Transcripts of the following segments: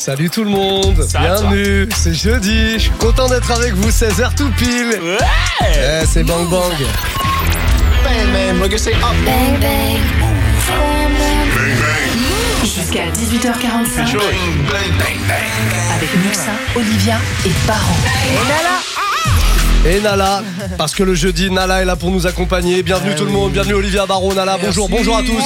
Salut tout le monde, Ça bienvenue, c'est jeudi, je suis content d'être avec vous, 16h tout pile. Ouais, c'est Bang Bang. Bang bang, regarde c'est up. Bang bang. Jusqu'à 18h45 C'est chaud. avec Muxa, Olivia et Baron. Et Nala, parce que le jeudi, Nala est là pour nous accompagner. Bienvenue tout le monde, bienvenue Olivia, Baron, Nala, bonjour à tous.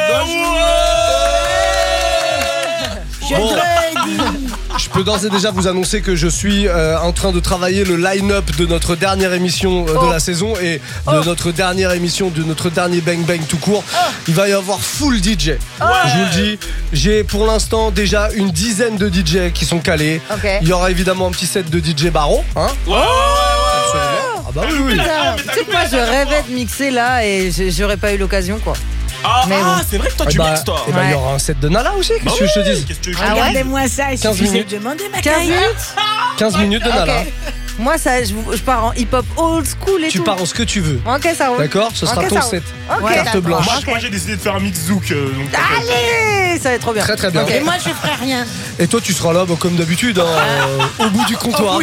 Bon, je peux d'ores et déjà vous annoncer que je suis en train de travailler le line-up de notre dernière émission de la saison et de notre dernière émission, de notre dernier Bang Bang tout court. Il va y avoir full DJ. Je vous le dis, j'ai pour l'instant déjà une dizaine de DJ qui sont calés. Okay. Il y aura évidemment un petit set de DJ Baron. Hein. Absolument. Ah bah oui. Tu sais que moi je rêvais de mixer là et j'aurais pas eu l'occasion quoi. Mais bon. C'est vrai que toi tu mixes toi. Et bah il y aura un set de Nala aussi, qu'est-ce que je te dis. Regardez-moi ça, il 15 suffit de minutes. demander ma 15 caille. minutes 15 minutes de Nala. Ok. Moi ça, je pars en hip-hop old school et Tu tout. pars en ce que tu veux. Ok, ça roule. D'accord, ce sera Ok, ton ça roule. set. Ok, Carte d'accord. blanche. Moi j'ai décidé de faire un mix zouk. Allez, ça va être trop bien. Très très bien. Ok. Et moi je ferai rien. Et toi tu seras là comme d'habitude au bout du comptoir.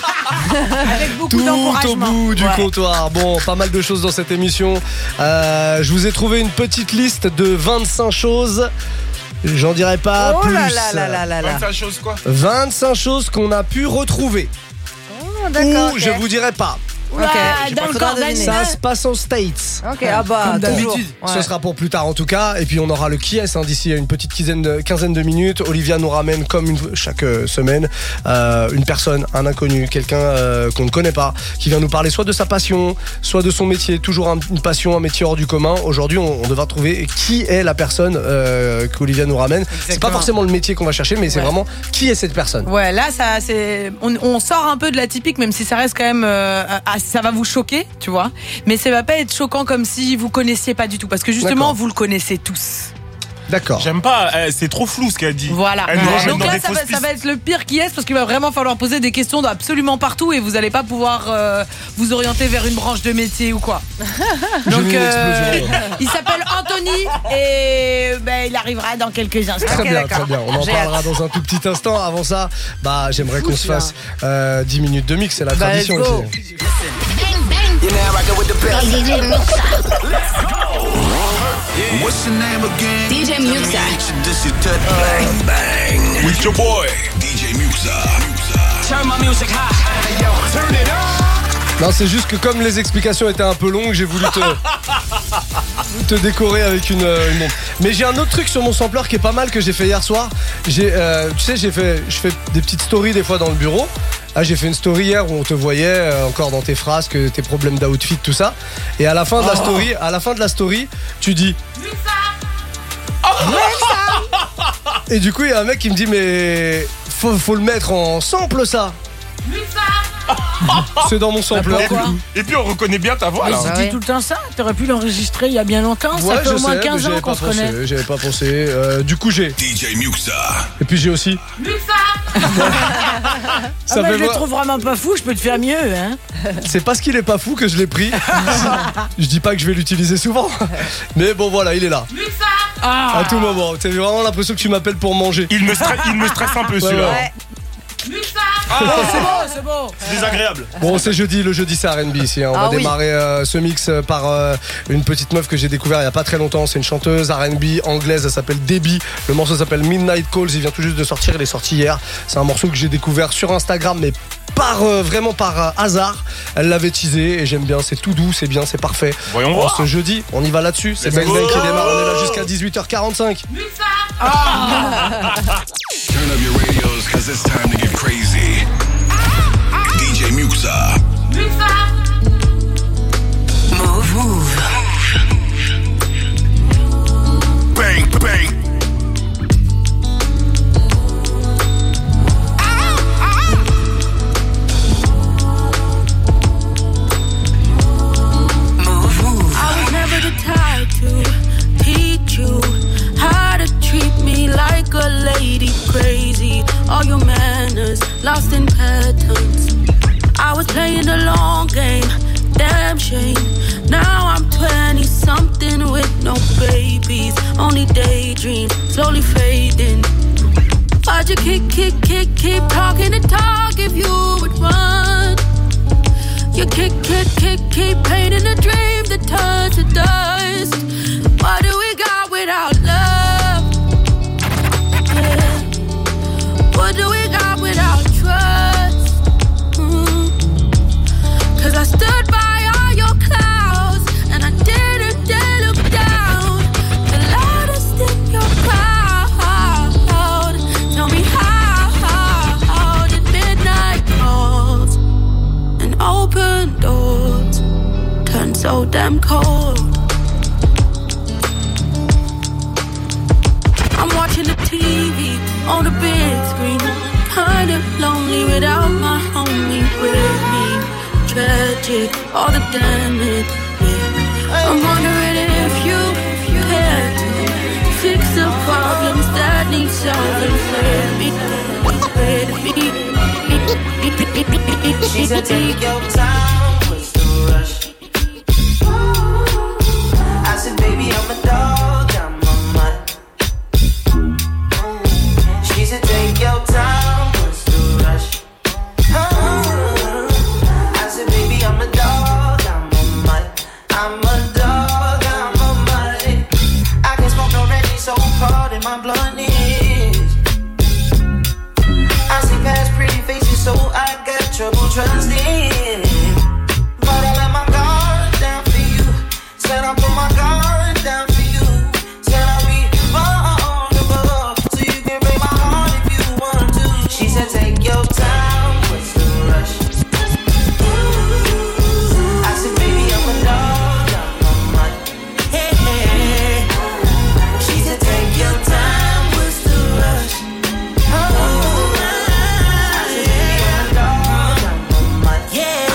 Avec beaucoup Tout au d'encouragement. bout du Ouais. comptoir. Bon, pas mal de choses dans cette émission. Je vous ai trouvé une petite liste de 25 choses. J'en dirai pas Oh plus. là là là là là. 25 choses quoi. 25 choses qu'on a pu retrouver. Oh, d'accord. Ou ok. je vous dirai pas. Oula, Ok. dans le Faudra corps deviner. d'Anina. Ça se passe aux States. Ok, ah bah Comme toujours. d'habitude. Ouais. Ce sera pour plus tard en tout cas. Et puis on aura le qui est d'ici une petite quinzaine de minutes. Olivia nous ramène comme chaque semaine une personne, un inconnu, quelqu'un qu'on ne connaît pas, qui vient nous parler soit de sa passion, soit de son métier. Toujours une passion, un métier hors du commun. Aujourd'hui on devra trouver qui est la personne qu'Olivia nous ramène. C'est pas Exactement. forcément le métier qu'on va chercher, mais c'est Ouais. vraiment qui est cette personne. Ouais, là, ça, c'est, on sort un peu de la typique, même si ça reste quand même, ça va vous choquer, tu vois. Mais ça va pas être choquant comme si vous connaissiez pas du tout, parce que justement, D'accord. vous le connaissez tous. D'accord. J'aime pas, c'est trop flou ce qu'elle dit. Voilà. Elle nous ramène Donc dans là, des ça fausses va pistes. être le pire qui est, parce qu'il va vraiment falloir poser des questions absolument partout et vous allez pas pouvoir vous orienter vers une branche de métier ou quoi. J'ai Donc, mis une explosion. il s'appelle Anthony et il arrivera dans quelques instants. Très Ok, bien, d'accord. très bien. On en J'ai parlera dans un tout petit instant. Avant ça, j'aimerais qu'on se fasse 10 minutes de mix. C'est la tradition let's go. ici. What's your name again? DJ Muxa. This is Bang Bang. With your boy. DJ Muxa. Turn my music high. Turn it on. Non, c'est juste que comme les explications étaient un peu longues, j'ai voulu te décorer avec une montre. Mais j'ai un autre truc sur mon sampler qui est pas mal que j'ai fait hier soir. Tu sais, je fais des petites stories des fois dans le bureau. Là, j'ai fait une story hier où on te voyait encore dans tes phrases, que tes problèmes d'outfit, tout ça. Et à la fin de la story, tu dis. Et du coup, il y a un mec qui me dit mais faut le mettre en sample ça. C'est dans mon sampler. pourquoi Et puis on reconnaît bien ta voix Mais là. tu Ah dis ouais. tout le temps ça. T'aurais pu l'enregistrer il y a bien longtemps. Ouais, Ça fait je au moins sais, 15 mais ans qu'on se connaît. j'avais pas pensé. Du coup, j'ai. DJ Muxa. Et puis j'ai aussi. Ça fait Je le voir- trouve vraiment pas fou, je peux te faire mieux, hein. C'est parce qu'il est pas fou que je l'ai pris. Je dis pas que je vais l'utiliser souvent. Mais bon, voilà, il est là. À tout moment. T'as vraiment l'impression que tu m'appelles pour manger. Il me stresse un peu celui-là. ouais. C'est bon. C'est désagréable. Bon, c'est jeudi. Le jeudi, c'est R&B ici. Hein. On va oui. démarrer ce mix par une petite meuf que j'ai découvert il y a pas très longtemps. C'est une chanteuse R&B anglaise. Elle s'appelle Debbie. Le morceau s'appelle Midnight Calls. Il vient tout juste de sortir. Il est sorti hier. C'est un morceau que j'ai découvert sur Instagram, mais vraiment par hasard. Elle l'avait teasé et j'aime bien. C'est tout doux, c'est bien, c'est parfait. Voyons Bon, voir. ce jeudi, on y va là-dessus. C'est Let's Bang Bang go. qui démarre. On est là jusqu'à 18h45. Turn up your radios, cause it's time to get crazy. DJ Muxa. Move. Bang, bang. I was never the type to teach you how to treat me like a lady. Crazy, all your manners lost in patterns. I was playing the long game, damn shame. Now I'm 20 something with no babies, only daydreams slowly fading. But Would you keep talking the talk if you would run? You keep painting a dream that turns to dust. What do we got without love? Yeah. What do we got without trust? Cause I stood by all your clouds and I didn't dare look down. The loudest in your crowd. Tell me how did midnight calls and open doors turn so damn cold? I'm watching the TV on the big screen, kind of lonely without my homie with me. Tragic, all the damage, yeah. I'm wondering if you care to fix the problems that need solving for me. She said take your time, what's the rush? I said baby I'm a dog, I'm a mutt. She said take your time, what's the rush? I said baby I'm a dog, I'm a mutt. I'm a dog, I'm a mutt. I can smoke already, so pardon my bluntness. I see past pretty faces, so I got trouble trusting. But I let my guard down for you. Said I put my guard down for you. Said I'll be vulnerable, so you can break my heart if you want to. She said take your time, what's the rush? I said baby I'm a dog, I'm a mutt. Hey, hey. She said take your time, what's the rush? I said baby I'm a dog, I'm a mutt. Yeah.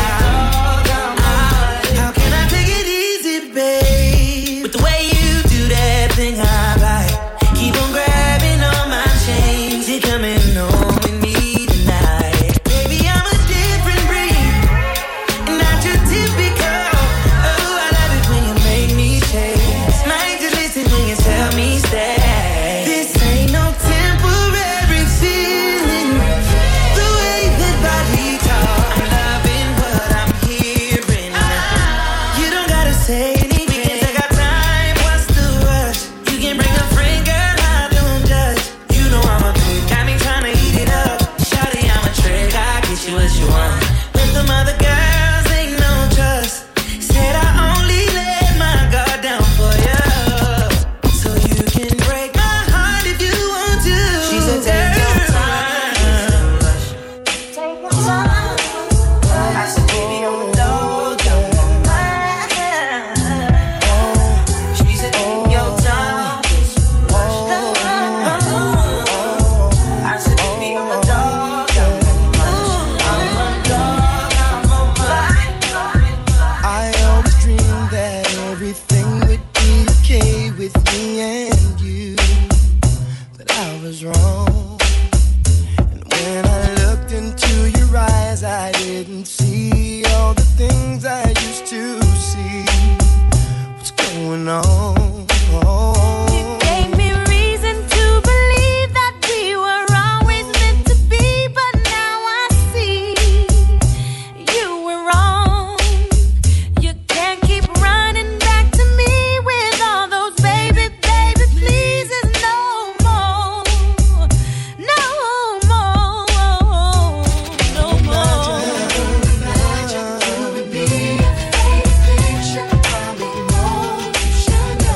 How can I take it easy, babe? With the way you do that thing I like. Keep on grabbing on my chains. You're coming home with me tonight. Baby, I'm a different breed, and not your typical. Oh, I love it when you make me chase. Might just listen when you tell me stay. This ain't no temporary feeling. The way that body talk, I'm loving what I'm hearing. You don't gotta say anything. We can take our time. What's the rush? You can bring a friend, girl. I don't judge. You know I'm a pig. Got me tryna eat it up. Shawty, I'm a trick. I get you what you want. With them other girls, ain't no trust. Said I only let my guard down for you, so you can break my heart if you want to. She said take your time. Take your time. I said baby I'm a dog, I'm a mutt. She said take your time. I said baby I'm a dog, I'm a mutt. I'm a dog, I'm a mutt. I always dreamed that everything would be okay with me and you, but I was wrong. And when I looked into your eyes, I didn't see all the things I used to see. What's going on? Gave me reason to believe that we were always meant to be, but now I see you were wrong. You can't keep running back to me with all those baby pleases no more. No more. No more. Imagine who would be a picture from emotion.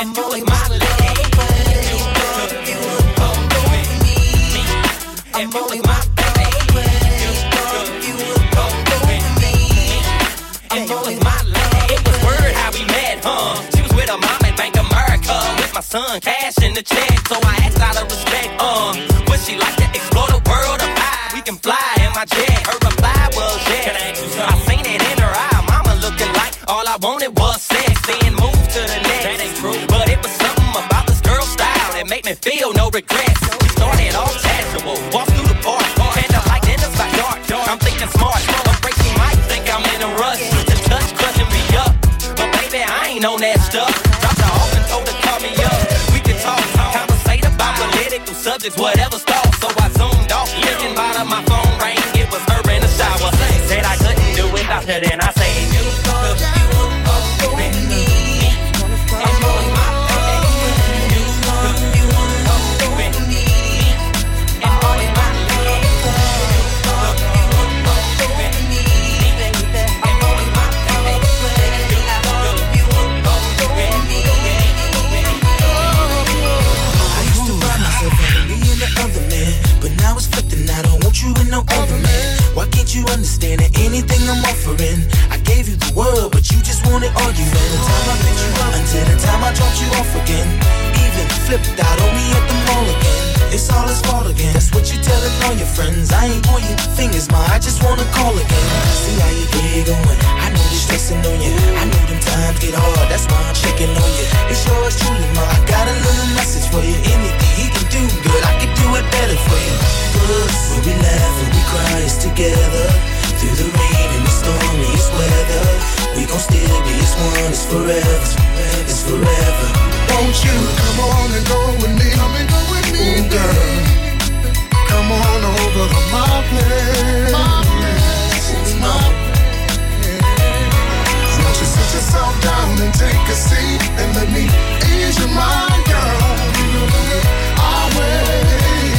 and only my lady. You won't go with me, and only my baby. You won't go with me, and only my lady. It was word how we met, She was with her mom at Bank America, with my son, cash in the check. So I asked out of respect, would she like to explore the world of I? We can fly in my jet. Her reply was yes. Can I ask you something? I seen it in her eye, mama looking like all I wanted was sex. Then move to the next. That ain't true, but it was something about this girl's style that made me feel no regrets. We started off casual, walked through the park, candlelight in the backyard. I'm thinking smart, afraid she might think I'm in a rush to touch, crushing me up. But baby, I ain't on that stuff. Dropped her off and told her call me up. We can talk, conversate about political subjects, whatever stalls. So I zoomed off, looking bottom my phone rang. It was her in the shower. Said I couldn't do it without her, then I said you go with me. And only my baby. You go with me. And only my lady. You go with me. And only my baby. You go with me. I used to ride myself on me and the other man, but now it's flipping. I don't want you in no other man. Why can't you understand that anything I'm offering? I gave you the world, but you just wanted argument. From the time I picked you up until the time I dropped you off again. Even flipped out on me at the mall again. It's all his fault again. That's what you telling all your friends. I ain't pointing fingers, ma, I just wanna call again. See how your day going. I know you're stressing on you. I know them times get hard. That's why I'm checking on you. It's yours truly, ma. I got a little message for you. Anything he can do good, I can do it better for you. When we laugh and we cry, it's together. Through the rain and the stormiest weather, we gon' still be as one. It's forever, it's forever. Won't you come on and go with me? Come and go with me, ooh, girl. Come on over to my place. Won't you sit yourself down and take a seat and let me ease your mind, girl? I'll wait.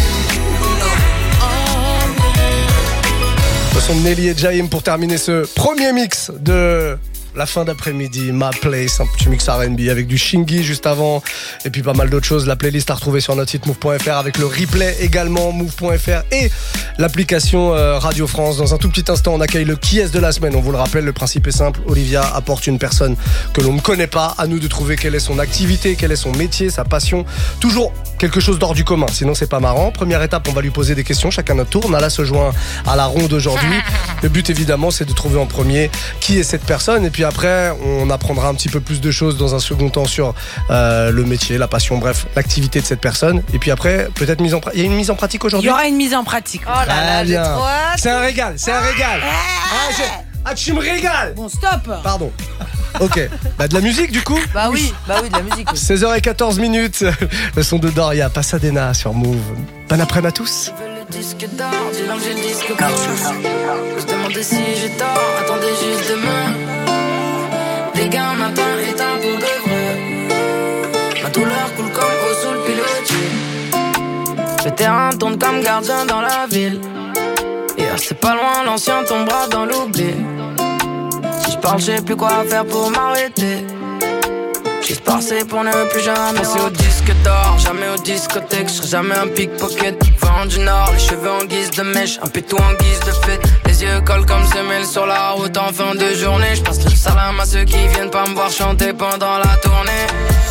Le son de Nelly et Jaim pour terminer ce premier mix de la fin d'après-midi, My Place, un petit mix R&B avec du Shingy juste avant et puis pas mal d'autres choses. La playlist à retrouver sur notre site move.fr avec le replay également move.fr et l'application Radio France. Dans un tout petit instant, on accueille le qui est de la semaine. On vous le rappelle, le principe est simple. Olivia apporte une personne que l'on ne connaît pas. À nous de trouver quelle est son activité, quel est son métier, sa passion. Toujours quelque chose d'hors du commun, sinon c'est pas marrant. Première étape, on va lui poser des questions, chacun notre tour. Nala se joint à la ronde aujourd'hui. Le but évidemment, c'est de trouver en premier qui est cette personne et puis après, on apprendra un petit peu plus de choses dans un second temps sur le métier, la passion, bref, l'activité de cette personne. Et puis après, peut-être mise en pratique. Il y a une mise en pratique aujourd'hui ? Il y aura une mise en pratique. Oh là là, j'ai trop hâte. C'est un régal, c'est un régal. Ah, tu me régales. Bon, stop. Pardon. Ok, bah de la musique du coup. Bah oui, de la musique. 16h14, le son de Doria, Pasadena sur Move. Bon après-midi à tous. Le disque d'or, dis-leur que j'ai le disque d'or. Je demandais si j'ai tort, attendez juste demain. Les gars, un matin éteint pour de vrai. Ma douleur coule comme eau sous le pilotier. Le terrain tourne comme gardien dans la ville. Hier c'est pas loin, l'ancien tombera dans l'oubli. Si je parle, je sais plus quoi faire pour m'arrêter. Juste passer pour ne plus jamais penser au disque d'or, jamais au discothèque. Je serai jamais un pickpocket. Vent du Nord, les cheveux en guise de mèche, un pétou en guise de fête. Les yeux collent comme semelles sur la route en fin de journée. Je passe le salam à ceux qui viennent pas me voir chanter pendant la tournée.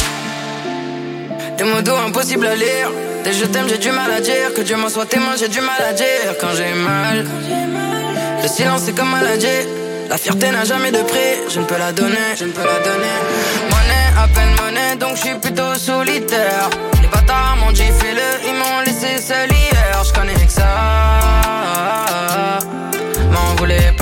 Des mots doux impossibles à lire. Des je t'aime, j'ai du mal à dire. Que Dieu m'en soit témoin, j'ai du mal à dire. Quand j'ai mal, le silence c'est comme maladie. La fierté n'a jamais de prix, je ne peux la donner, Monnaie appelle monnaie, donc je suis plutôt solitaire. Les bâtards m'ont dit fais-le, ils m'ont laissé seul hier. Je connais que ça, m'en voulez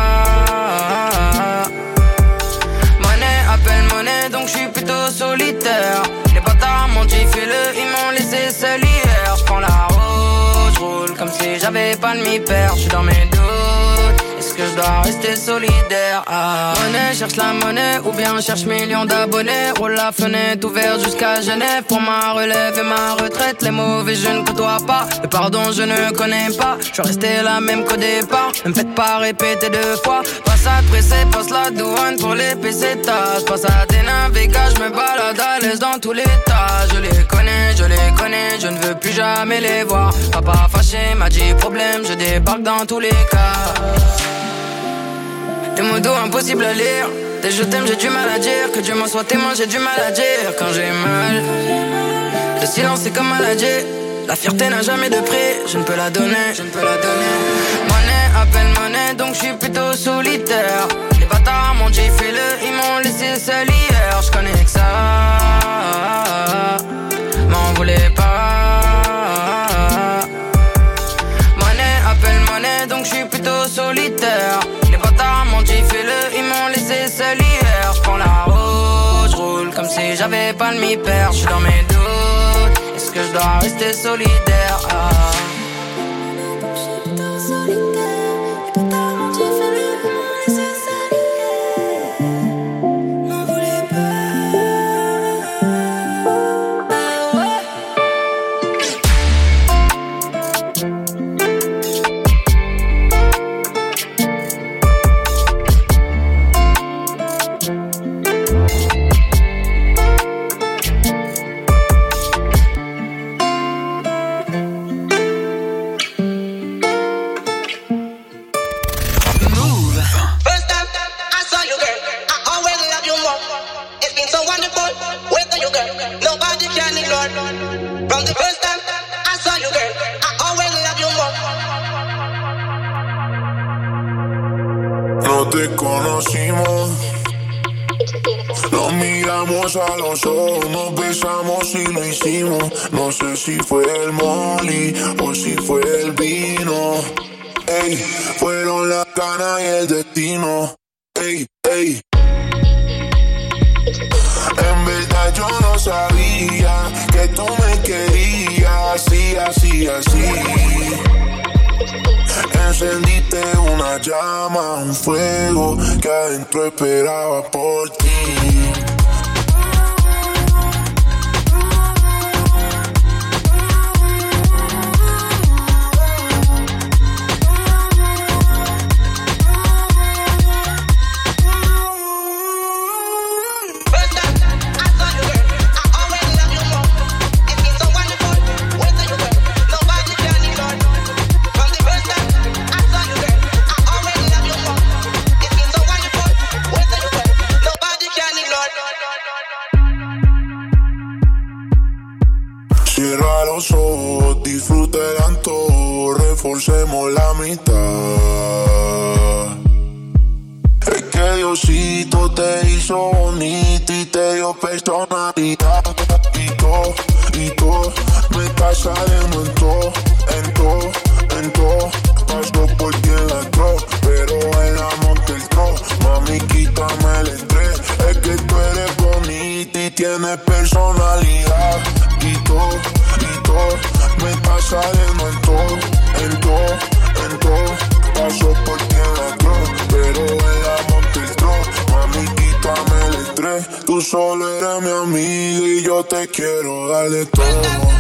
pas. Monnaie appelle monnaie, donc je suis plutôt solitaire. Les bâtards m'ont dit fais-le, ils m'ont laissé seul hier. Je prends la route, je roule comme si j'avais pas de mi-père. Je suis dans mes doutes. Est-ce que je dois rester solidaire? Monnaie, cherche la monnaie ou bien cherche millions d'abonnés. Roule la fenêtre ouverte jusqu'à Genève. Pour ma relève et ma retraite. Les mauvais je ne côtoie pas. Le pardon je ne connais pas. Je suis resté la même qu'au départ. Ne me faites pas répéter deux fois. Passe à pressé, passe la douane pour les PC tas. Passe à des navigages, je me balade à l'aise laisse dans tous les tas. Je les connais, je ne veux plus jamais les voir. Papa fâché m'a dit problème, je débarque dans tous les cas. Des mots doux impossible à lire. Des je t'aime, j'ai du mal à dire. Que Dieu m'en soit témoin, j'ai du mal à dire. Quand j'ai mal, le silence est comme maladie. La fierté n'a jamais de prix, je ne peux la donner, Monnaie appelle monnaie, donc je suis plutôt solitaire. Les bâtards m'ont dit fais-le, ils m'ont laissé seul hier. Je connais que ça, m'en voulez pas. Monnaie appelle monnaie, donc je suis plutôt solitaire. Les bâtards m'ont dit fais-le, ils m'ont laissé seul hier. Je prends la route, je roule comme si j'avais pas le mi-père. Je suis dans mes doutes. Est-ce que je dois rester solidaire? No te conocimos, nos miramos a los ojos, nos besamos y lo hicimos. No sé si fue el molly o si fue el vino. Ey, fueron las ganas y el destino. Ey, ey. En verdad yo no sabía que tú me querías así, así, así. Encendiste una llama, un fuego que adentro esperaba por ti. Cierra los ojos, disfruta el antojo, reforcemos la mitad. Es que Diosito te hizo bonita y te dio personalidad. Y todo, me está saliendo en todo. Paso por ti en la drop, pero el amor te entró. Mami, quítame el estrés, es que tú eres bonita y tienes personalidad. Y todo, me está saliendo en todo. Paso por ti en la cruz, pero el amor te entró. Mami, quítame el estrés, tú solo eres mi amiga y yo te quiero darle todo.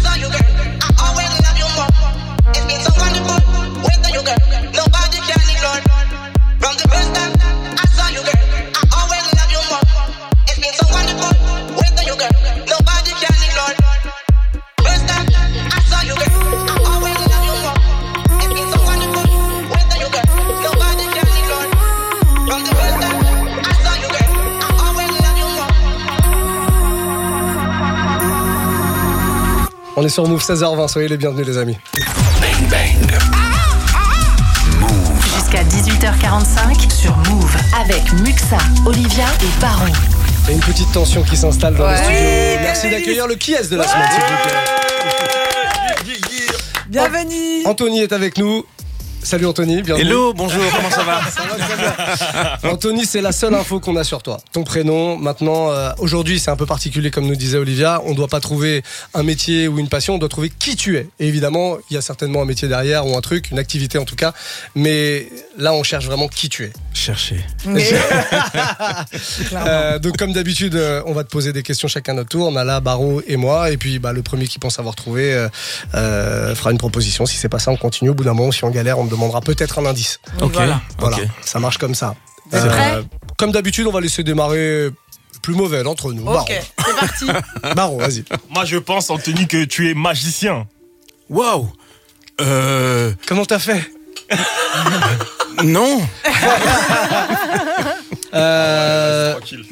On est sur Move 16h20, soyez les bienvenus les amis. Bang bang. Move. Jusqu'à 18h45 sur Move avec Muxa, Olivia et Baron. Il y a une petite tension qui s'installe dans le studio. Merci bienvenue. d'accueillir le qui est de la semaine, s'il vous plaît. Bienvenue. Anthony est avec nous. Salut Anthony, bienvenue. Hello, bonjour, comment ça va? Ça va très bien. Anthony, c'est la seule info qu'on a sur toi. Ton prénom, maintenant, aujourd'hui c'est un peu particulier comme nous disait Olivia. On ne doit pas trouver un métier ou une passion, on doit trouver qui tu es. Et évidemment, il y a certainement un métier derrière ou un truc, une activité en tout cas. Mais là, on cherche vraiment qui tu es. Chercher. Donc comme d'habitude, on va te poser des questions chacun à notre tour. On a là Baro et moi. Et puis le premier qui pense avoir trouvé fera une proposition. Si c'est pas ça, on continue. Au bout d'un moment, si on galère, on demandera peut-être un indice. Ok, Voilà, ok. ça marche comme ça. Prêt Comme d'habitude, on va laisser démarrer le plus mauvais d'entre nous. Ok, Baron. C'est parti. Baron, vas-y. Moi, je pense, Anthony, que tu es magicien. Waouh. Comment t'as fait? Non. Tranquille.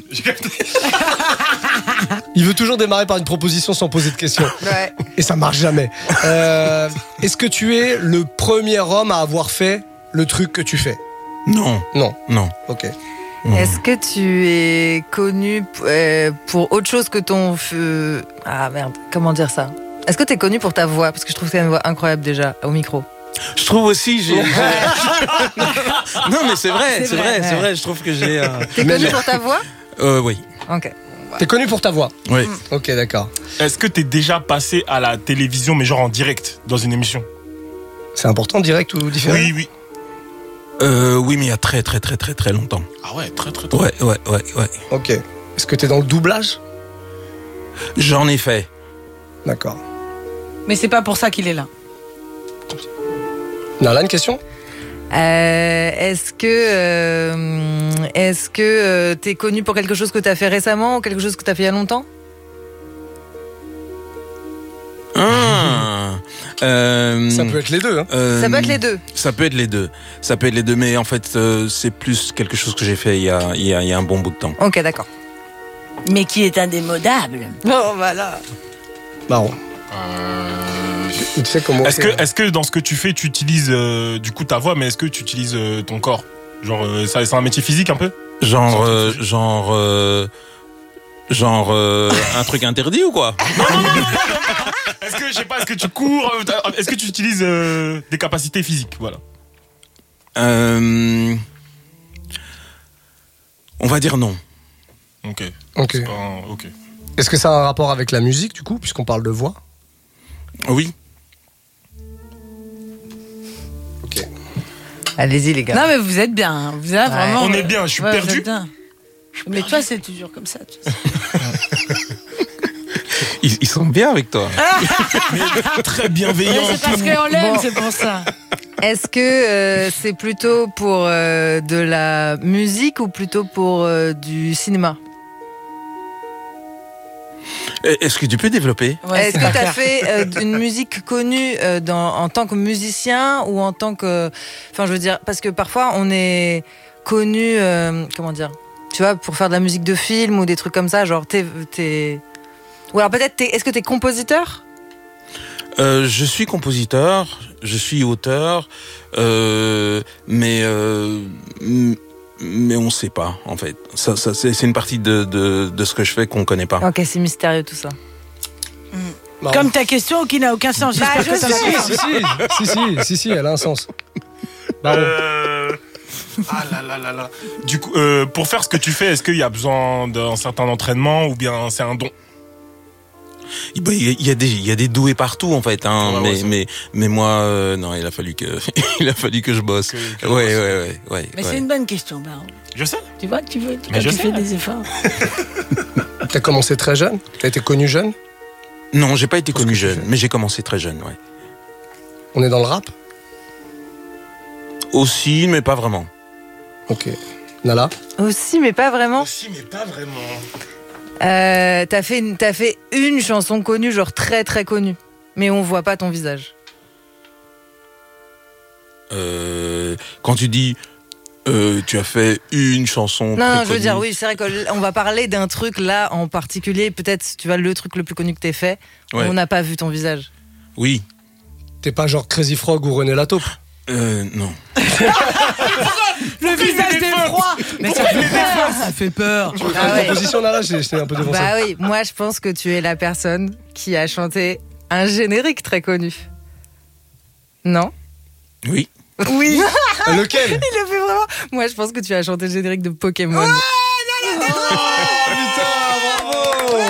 Il veut toujours démarrer par une proposition sans poser de questions. Ouais. Et ça marche jamais. Est-ce que tu es le premier homme à avoir fait le truc que tu fais? Non. Non. Non. Ok. Est-ce que tu es connu pour autre chose que ton... Ah merde, comment dire ça? Est-ce que tu es connu pour ta voix? Parce que je trouve que tu as une voix incroyable déjà, au micro. Je trouve aussi, j'ai... Non, mais c'est vrai, c'est vrai. Je trouve que j'ai... T'es connu pour ta voix? Oui. Ok. T'es connu pour ta voix? Oui. Ok, d'accord. Est-ce que t'es déjà passé à la télévision, mais genre en direct, dans une émission? C'est important, direct ou différent? Oui, oui. Oui, mais il y a très longtemps. Ah ouais, très. Ouais. Ok. Est-ce que t'es dans le doublage? J'en ai fait. D'accord. Mais c'est pas pour ça qu'il est là. Nala, une question? Est-ce que t'es connu pour quelque chose que t'as fait récemment ou quelque chose que t'as fait il y a longtemps? Ça peut être les deux. Hein. Ça peut être les deux. Ça peut être les deux, mais en fait, c'est plus quelque chose que j'ai fait il y a un bon bout de temps. Ok, d'accord. Mais qui est indémodable. Oh, voilà. Marron. Tu sais comment Est-ce que dans ce que tu fais, tu utilises du coup ta voix, mais est-ce que tu utilises ton corps? Genre, c'est un métier physique un peu? Genre un truc interdit ou quoi? Est-ce que, je sais pas, est-ce que tu cours? Est-ce que tu utilises des capacités physiques? Voilà. On va dire non. Ok. Ok. Est-ce que ça a un rapport avec la musique, du coup, puisqu'on parle de voix? Oui. Ok. Allez-y, les gars. Non, mais vous êtes bien. Vous êtes vraiment. On est bien, je suis Ouais, perdu. vous êtes bien. Mais toi, c'est toujours comme ça. Ils sont bien avec toi. Mais très bienveillant. C'est parce qu'on l'aime, c'est pour ça. Est-ce que c'est plutôt pour de la musique ou plutôt pour du cinéma? Est-ce que tu peux développer? Est-ce que tu as fait une musique connue en tant que musicien ou en tant que... Enfin, je veux dire, parce que parfois, on est connu... comment dire? Tu vois, pour faire de la musique de film ou des trucs comme ça, genre Ou alors peut-être, est-ce que t'es compositeur? Je suis compositeur, je suis auteur, mais on sait pas, en fait. Ça, c'est une partie de ce que je fais qu'on connaît pas. Ok, c'est mystérieux tout ça. Comme ta question qui n'a aucun sens. J'espère que ça Si, elle a un sens. Ah là. Du coup, pour faire ce que tu fais, est-ce qu'il y a besoin d'un certain entraînement ou bien c'est un don? Il y a des doués partout en fait, hein, mais moi non, il a fallu que je bosse. Ouais. Mais c'est une bonne question, Baron. Je sais. Tu vois que tu fais des efforts. T'as commencé très jeune? T'as été connu jeune? Non, j'ai pas été connu jeune, mais j'ai commencé très jeune, ouais. On est dans le rap? Aussi, mais pas vraiment. Ok. Nala? Aussi, mais pas vraiment. T'as fait une chanson connue, genre très très connue, mais on voit pas ton visage. Quand tu dis tu as fait une chanson Non, je veux dire, oui, c'est vrai qu'on va parler d'un truc là en particulier, peut-être, tu vois, le truc le plus connu que t'aies fait, ouais. On n'a pas vu ton visage. Oui. T'es pas genre Crazy Frog ou René Lataupe? Non. Le visage d'effroi. Mais ça fait peur. Ça fait peur. Tu veux faire une proposition, Nala? J'étais un peu défoncé. Bah oui, moi je pense que tu es la personne qui a chanté un générique très connu. Non? Oui. Oui. Lequel? Il le fait vraiment. Moi je pense que tu as chanté le générique de Pokémon. Oh putain, bravo.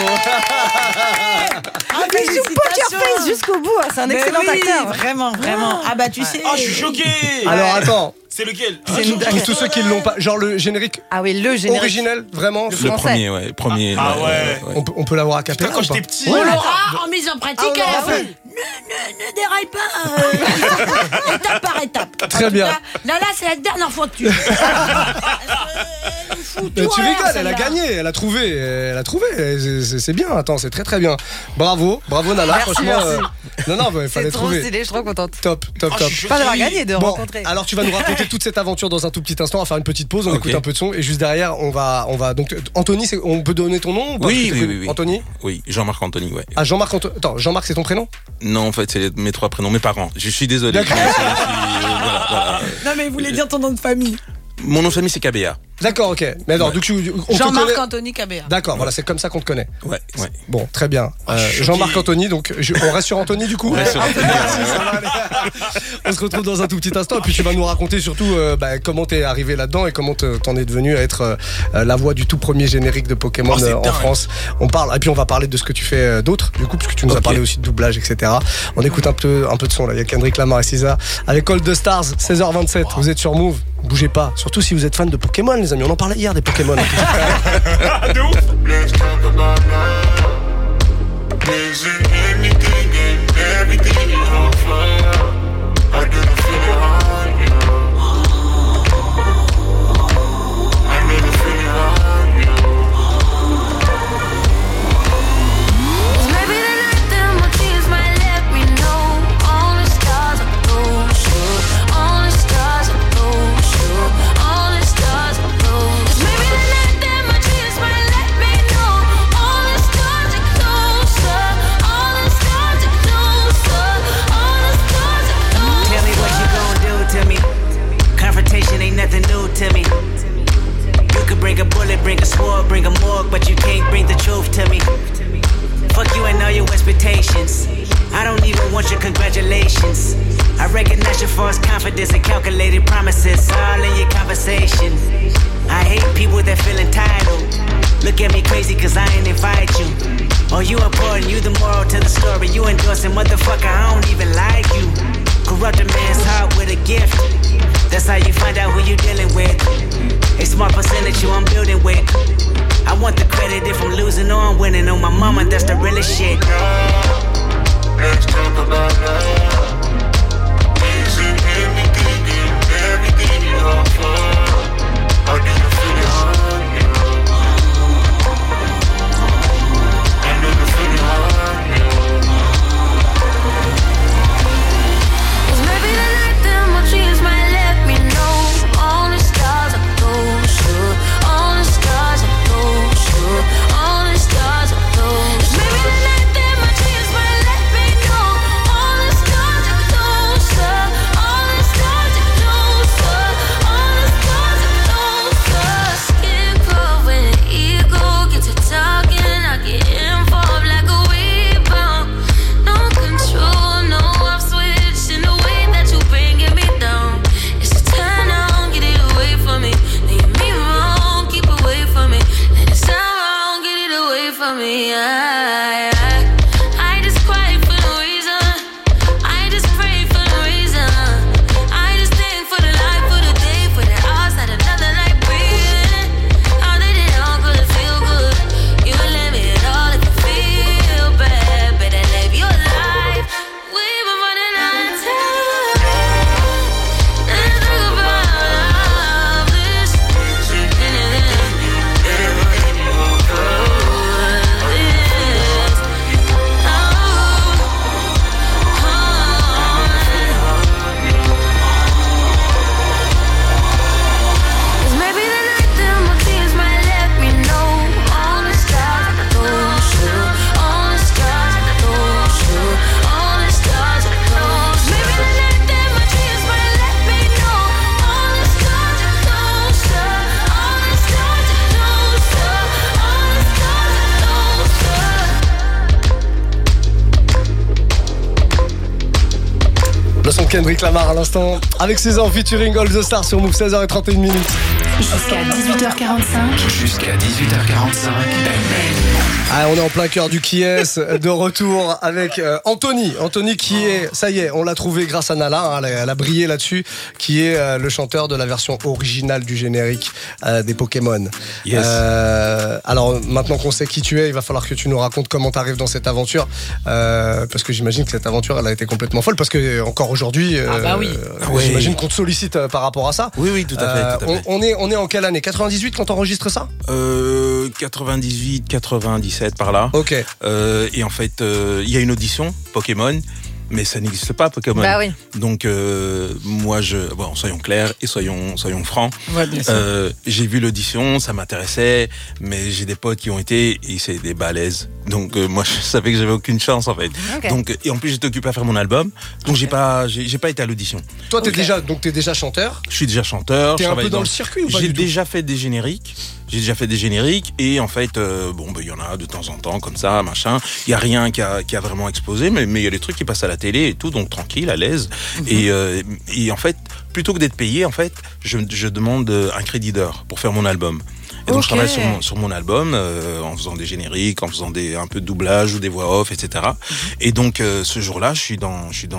Ah mais il joue Poker Face jusqu'au bout, c'est un excellent acteur. Vraiment. Ah bah tu sais. Oh, je suis choqué. Alors attends. C'est lequel? Pour tous ceux qui l'ont pas, genre le générique. Ah oui, le générique originel, vraiment. Le premier, ouais. Ouais. On peut l'avoir à capella. Quand j'étais petit. On l'aura en mise en pratique à la fin. Ne déraille pas. Étape par étape. Très bien. Là, c'est la dernière fois que tu. fous. Mais tout tu en l'air, rigoles, elle a celle-là. gagné, elle a trouvé, c'est bien, attends, c'est très très bien. Bravo Nana, Merci, franchement. merci. Non, il fallait C'est trop trouver. stylé, je suis trop contente. Top. Pas d'avoir gagné, de Bon, rencontrer. alors tu vas nous raconter toute cette aventure dans un tout petit instant. On va faire une petite pause, on Ok. écoute un peu de son et juste derrière, on va donc Anthony, on peut donner ton nom ou pas? Oui, Parce que oui. Anthony. Oui, Jean-Marc Anthony, ouais. Ah, Jean-Marc Anthony. Attends, Jean-Marc, c'est ton prénom? Non, en fait, c'est mes 3 prénoms, mes parents. Je suis désolé. D'accord. Voilà. Non, mais il voulait dire ton nom de famille. Mon nom de famille, c'est Kabea. D'accord, ok. Mais alors, donc on te Jean-Marc connaît. Anthony Cabea. D'accord, voilà, c'est comme ça qu'on te connaît. Ouais. Bon, très bien. Jean-Marc Anthony, donc on reste sur Anthony du coup. reste sur Anthony. Merci, ça va aller. On se retrouve dans un tout petit instant et puis tu vas nous raconter surtout comment t'es arrivé là-dedans et comment t'en es devenu à être la voix du tout premier générique de Pokémon Oh, c'est en dingue. France. On parle et puis on va parler de ce que tu fais d'autre du coup puisque tu nous as Ok. parlé aussi de doublage etc. On écoute un peu de son là. Il y a Kendrick Lamar et SZA avec All the Stars 16h27. Vous êtes sur Move. Bougez pas. Surtout si vous êtes fan de Pokémon les amis. On en parlait hier des Pokémon. De ouf. Let's talk about love. Is it anything and everything you offer? I didn't feel it on you. I didn't feel it on you. Maybe the night that my tears might let me know. All the stars are those, sure. All the stars are those, sure. All the stars are those. Maybe the night that my tears might let me know. All the stars are closer. All the stars are closer. All the stars are closer. Tell me what you gon' do to me. Confrontation ain't nothing new to me. You could bring a bullet, bring a sword, bring a morgue, but you can't bring the truth to me. Fuck you and all your expectations. I don't even want your congratulations. I recognize your false confidence and calculated promises all in your conversation. I hate people that feel entitled. Look at me crazy cause I ain't invite you. Oh, you important, you the moral to the story. You endorsing, motherfucker, I don't even like you. Corrupt a man's heart with a gift. That's how you find out who you dealing with. A smart percentage you I'm building with. I want the credit if I'm losing or I'm winning. On my mama, that's the realest shit. Let's talk about love. Is it anything and everything you offer? I didn't feel it on you. I didn't feel it on you. Maybe the night that my dreams might let me know. All the stars are those, sure. All the stars are those, sure. All the stars are those. Maybe the night that my dreams might let me know. All the stars are closer. All the stars are closer. All the stars are closer. Skin cold when the ego gets to talking. I get involved like a rebound. No control, no off switch in the way that you bringing me down. It's a turn on, get it away from me. Leave me wrong, keep away from me. Let it sound wrong, get it away from me. I just cry for no reason. I just pray for no reason. I just think for the life, for the day, for the hours that another night breathing. All they did all good, feel good. You let me at all if you feel bad. Better live your life. We've been running out of time. Let's talk about love. This maybe the night that my tears might let me know. All the stars are those, sure. All the stars are those, sure. All the stars are those. Maybe the night that my tears might let me know. All the stars are closer. All the stars are closer. All the stars are closer. Le son de Kendrick Lamar à l'instant avec ses en featuring All the Stars sur Move 16h31 minutes. Jusqu'à 18h45. Jusqu'à 18h45. Ah, on est en plein cœur du qui est de retour avec Anthony. Anthony qui est, ça y est, on l'a trouvé grâce à Nala, hein, elle a brillé là-dessus, qui est le chanteur de la version originale du générique des Pokémon. Yes. Alors maintenant qu'on sait qui tu es, il va falloir que tu nous racontes comment t'arrives dans cette aventure, parce que j'imagine que cette aventure elle a été complètement folle, parce que encore aujourd'hui, j'imagine qu'on te sollicite par rapport à ça. Oui, tout à fait. On est en quelle année? 98 quand t'enregistres ça? 98, 97 par là. Ok. Et en fait, il y a une audition Pokémon, mais ça n'existe pas Pokémon. Bah oui. Donc moi, soyons clairs et soyons francs. Ouais, bien sûr. J'ai vu l'audition, ça m'intéressait, mais j'ai des potes qui ont été et c'est des balèzes. Donc moi, je savais que j'avais aucune chance en fait. Okay. Donc et en plus j'étais occupé à faire mon album, donc j'ai pas été à l'audition. Toi, t'es déjà chanteur. Je suis déjà chanteur. T'es un peu dans le circuit ou pas? J'ai déjà fait des génériques. Et en fait, il y en a de temps en temps comme ça, machin. Il y a rien qui a vraiment explosé, mais il y a des trucs qui passent à la télé et tout, donc tranquille, à l'aise. Et en fait, plutôt que d'être payé, en fait, je demande un crédit d'heure pour faire mon album. Et donc je travaille sur mon album en faisant des génériques, en faisant un peu de doublage ou des voix off, etc. Et donc ce jour-là, je suis dans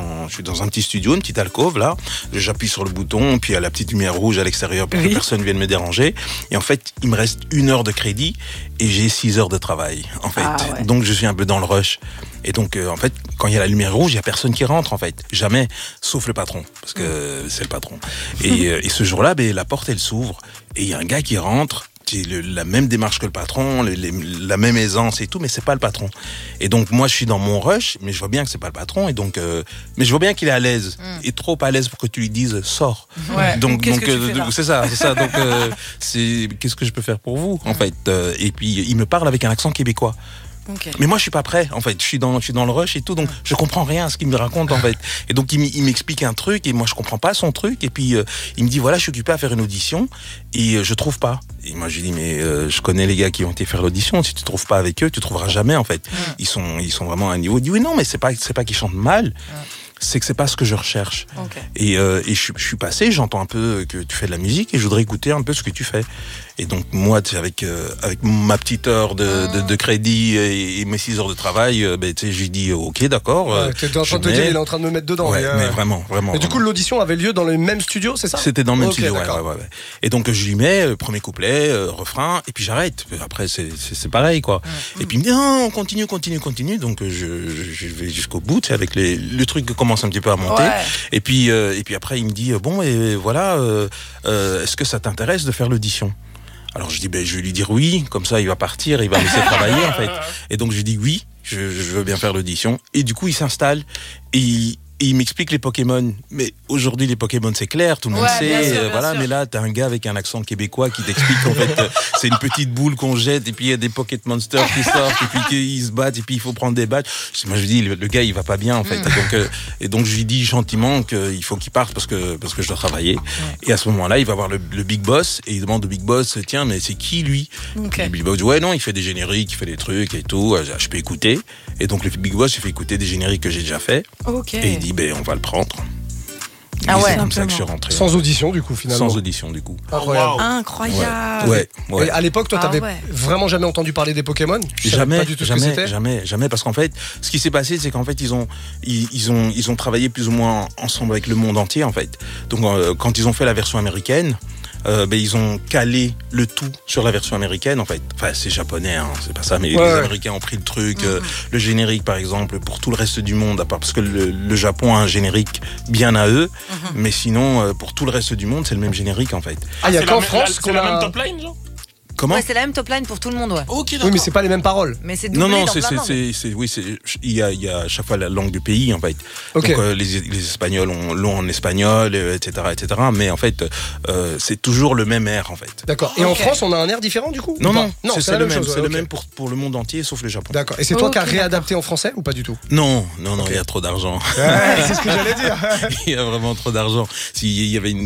un petit studio, une petite alcôve là. J'appuie sur le bouton, puis il y a la petite lumière rouge à l'extérieur pour que personne vienne me déranger. Et en fait, il me reste 1 heure de crédit et j'ai 6 heures de travail. En fait, donc je suis un peu dans le rush. Et donc en fait, quand il y a la lumière rouge, il y a personne qui rentre en fait, jamais, sauf le patron, parce que c'est le patron. Et ce jour-là, la porte elle s'ouvre et il y a un gars qui rentre. J'ai la même démarche que le patron, la même aisance et tout, mais c'est pas le patron. Et donc moi je suis dans mon rush, mais je vois bien que c'est pas le patron, et donc mais je vois bien qu'il est à l'aise, et trop à l'aise pour que tu lui dises sors. Ouais. Donc c'est ça. Donc qu'est-ce que je peux faire pour vous en fait. Et puis il me parle avec un accent québécois. Okay. Mais moi je suis pas prêt en fait, je suis dans le rush et tout, donc je comprends rien à ce qu'il me raconte en fait. Et donc il m'explique un truc et moi je comprends pas son truc, et puis il me dit voilà, je suis occupé à faire une audition et je trouve pas. Et moi je lui dis mais je connais les gars qui ont été faire l'audition, si tu trouves pas avec eux, tu trouveras jamais en fait. Ils sont vraiment à un niveau. Il dit oui non, mais c'est pas qu'ils chantent mal. C'est que c'est pas ce que je recherche. Okay. Et je suis passé, j'entends un peu que tu fais de la musique et je voudrais écouter un peu ce que tu fais. Et donc moi, avec ma petite heure de crédit et mes 6 heures de travail, je lui dis ok, d'accord. Ouais, t'es en train de te dire, il est en train de me mettre dedans. Ouais, mais vraiment. Et du coup, l'audition avait lieu dans le même studio, c'est ça? C'était dans le même studio, d'accord. ouais. Et donc je lui mets premier couplet, refrain, et puis j'arrête. Après c'est pareil quoi. Et puis il me dit non, continue. Donc je vais jusqu'au bout, avec le truc que commence un petit peu à monter. Ouais. Et puis après il me dit bon et voilà, est-ce que ça t'intéresse de faire l'audition? Alors je dis je vais lui dire oui, comme ça il va partir, il va me laisser travailler en fait. Et donc je dis oui, je veux bien faire l'audition. Et du coup il s'installe et il m'explique les Pokémon. Mais aujourd'hui, les Pokémon, c'est clair, tout le monde sait. Bien sûr. Mais là, t'as un gars avec un accent québécois qui t'explique qu'en fait, c'est une petite boule qu'on jette, et puis il y a des Pocket Monsters qui sortent, et puis qu'ils se battent, et puis il faut prendre des badges. Moi, je dis, le gars, il va pas bien, en fait. Et donc, je lui dis gentiment qu'il faut qu'il parte parce que je dois travailler. Et à ce moment-là, il va voir le Big Boss, et il demande au Big Boss, tiens, mais c'est qui, lui? Et le Big Boss dit, ouais, non, il fait des génériques, il fait des trucs et tout, je peux écouter. Et donc, le Big Boss, il fait écouter des génériques que j'ai déjà fait. Et il dit, on va le prendre. C'est comme ça que je suis rentré. Sans audition du coup finalement. Sans audition du coup. Incroyable. Incroyable. Ouais. Et à l'époque, toi, t'avais vraiment jamais entendu parler des Pokémon? Jamais, pas du tout jamais. Parce qu'en fait, ce qui s'est passé, c'est qu'en fait, ils ont travaillé plus ou moins ensemble avec le monde entier en fait. Donc, quand ils ont fait la version américaine. Ils ont calé le tout sur la version américaine en fait. Enfin c'est japonais, hein, c'est pas ça, mais les Américains ont pris le truc. Le générique par exemple pour tout le reste du monde, à part parce que le Japon a un générique bien à eux, mais sinon pour tout le reste du monde c'est le même générique en fait. Il y a qu'en France c'est la même top line genre? Comment? Ouais, c'est la même top line pour tout le monde, ouais. Okay, oui, mais c'est pas les mêmes paroles. Mais c'est doublé dans plein de langues. Il y a à chaque fois la langue du pays, en fait. Okay. Donc, les Espagnols l'ont en espagnol, etc., etc. Mais en fait, c'est toujours le même air, en fait. D'accord. Et en France, on a un air différent, du coup? Non, c'est le même. C'est le même pour le monde entier, sauf le Japon. D'accord. Et c'est toi qui as réadapté en français ou pas du tout? Non, il y a trop d'argent. C'est ce que j'allais dire. Il y a vraiment trop d'argent. S'il y avait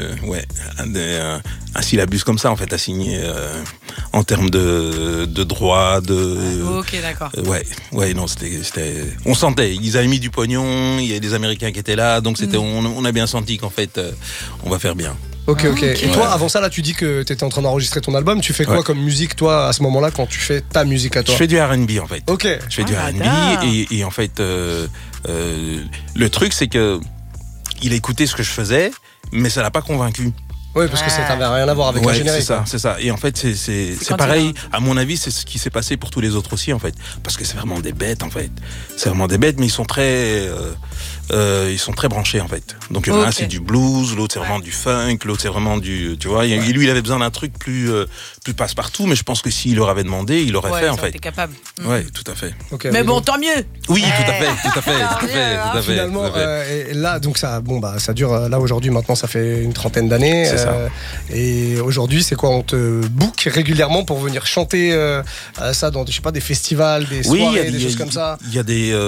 un syllabus comme ça, en fait, à signer en termes de droit, ok, d'accord. Non, c'était. On sentait, ils avaient mis du pognon, il y a des Américains qui étaient là, donc c'était. On a bien senti qu'en fait, on va faire bien. Ok. Et toi, avant ça, là, tu dis que t'étais en train d'enregistrer ton album. Tu fais quoi comme musique, toi, à ce moment-là, quand tu fais ta musique à toi? Je fais du R&B, en fait. Ok. Je fais du R&B et en fait, le truc, c'est que il a écouté ce que je faisais, mais ça l'a pas convaincu. Oui, parce que ça n'avait rien à voir avec la générique. C'est ça. Et en fait, c'est pareil. À mon avis, c'est ce qui s'est passé pour tous les autres aussi, en fait. Parce que c'est vraiment des bêtes, en fait. C'est vraiment des bêtes, mais ils sont très branchés, en fait. Donc, il y en a un, c'est du blues, l'autre, c'est vraiment du funk, l'autre, c'est vraiment du, tu vois. Et lui, il avait besoin d'un truc plus passe-partout, mais je pense que s'il leur avait demandé, il l'aurait fait, en fait. Capable. Ouais, tout à fait. Okay, mais bon, tant mieux. Oui, tout à fait. Finalement, et là, donc ça dure, là, aujourd'hui, maintenant, ça fait une trentaine d'années. C'est ça. Et aujourd'hui, c'est quoi? On te book régulièrement pour venir chanter ça dans, je sais pas, des festivals, des soirées, des choses comme ça. Il y a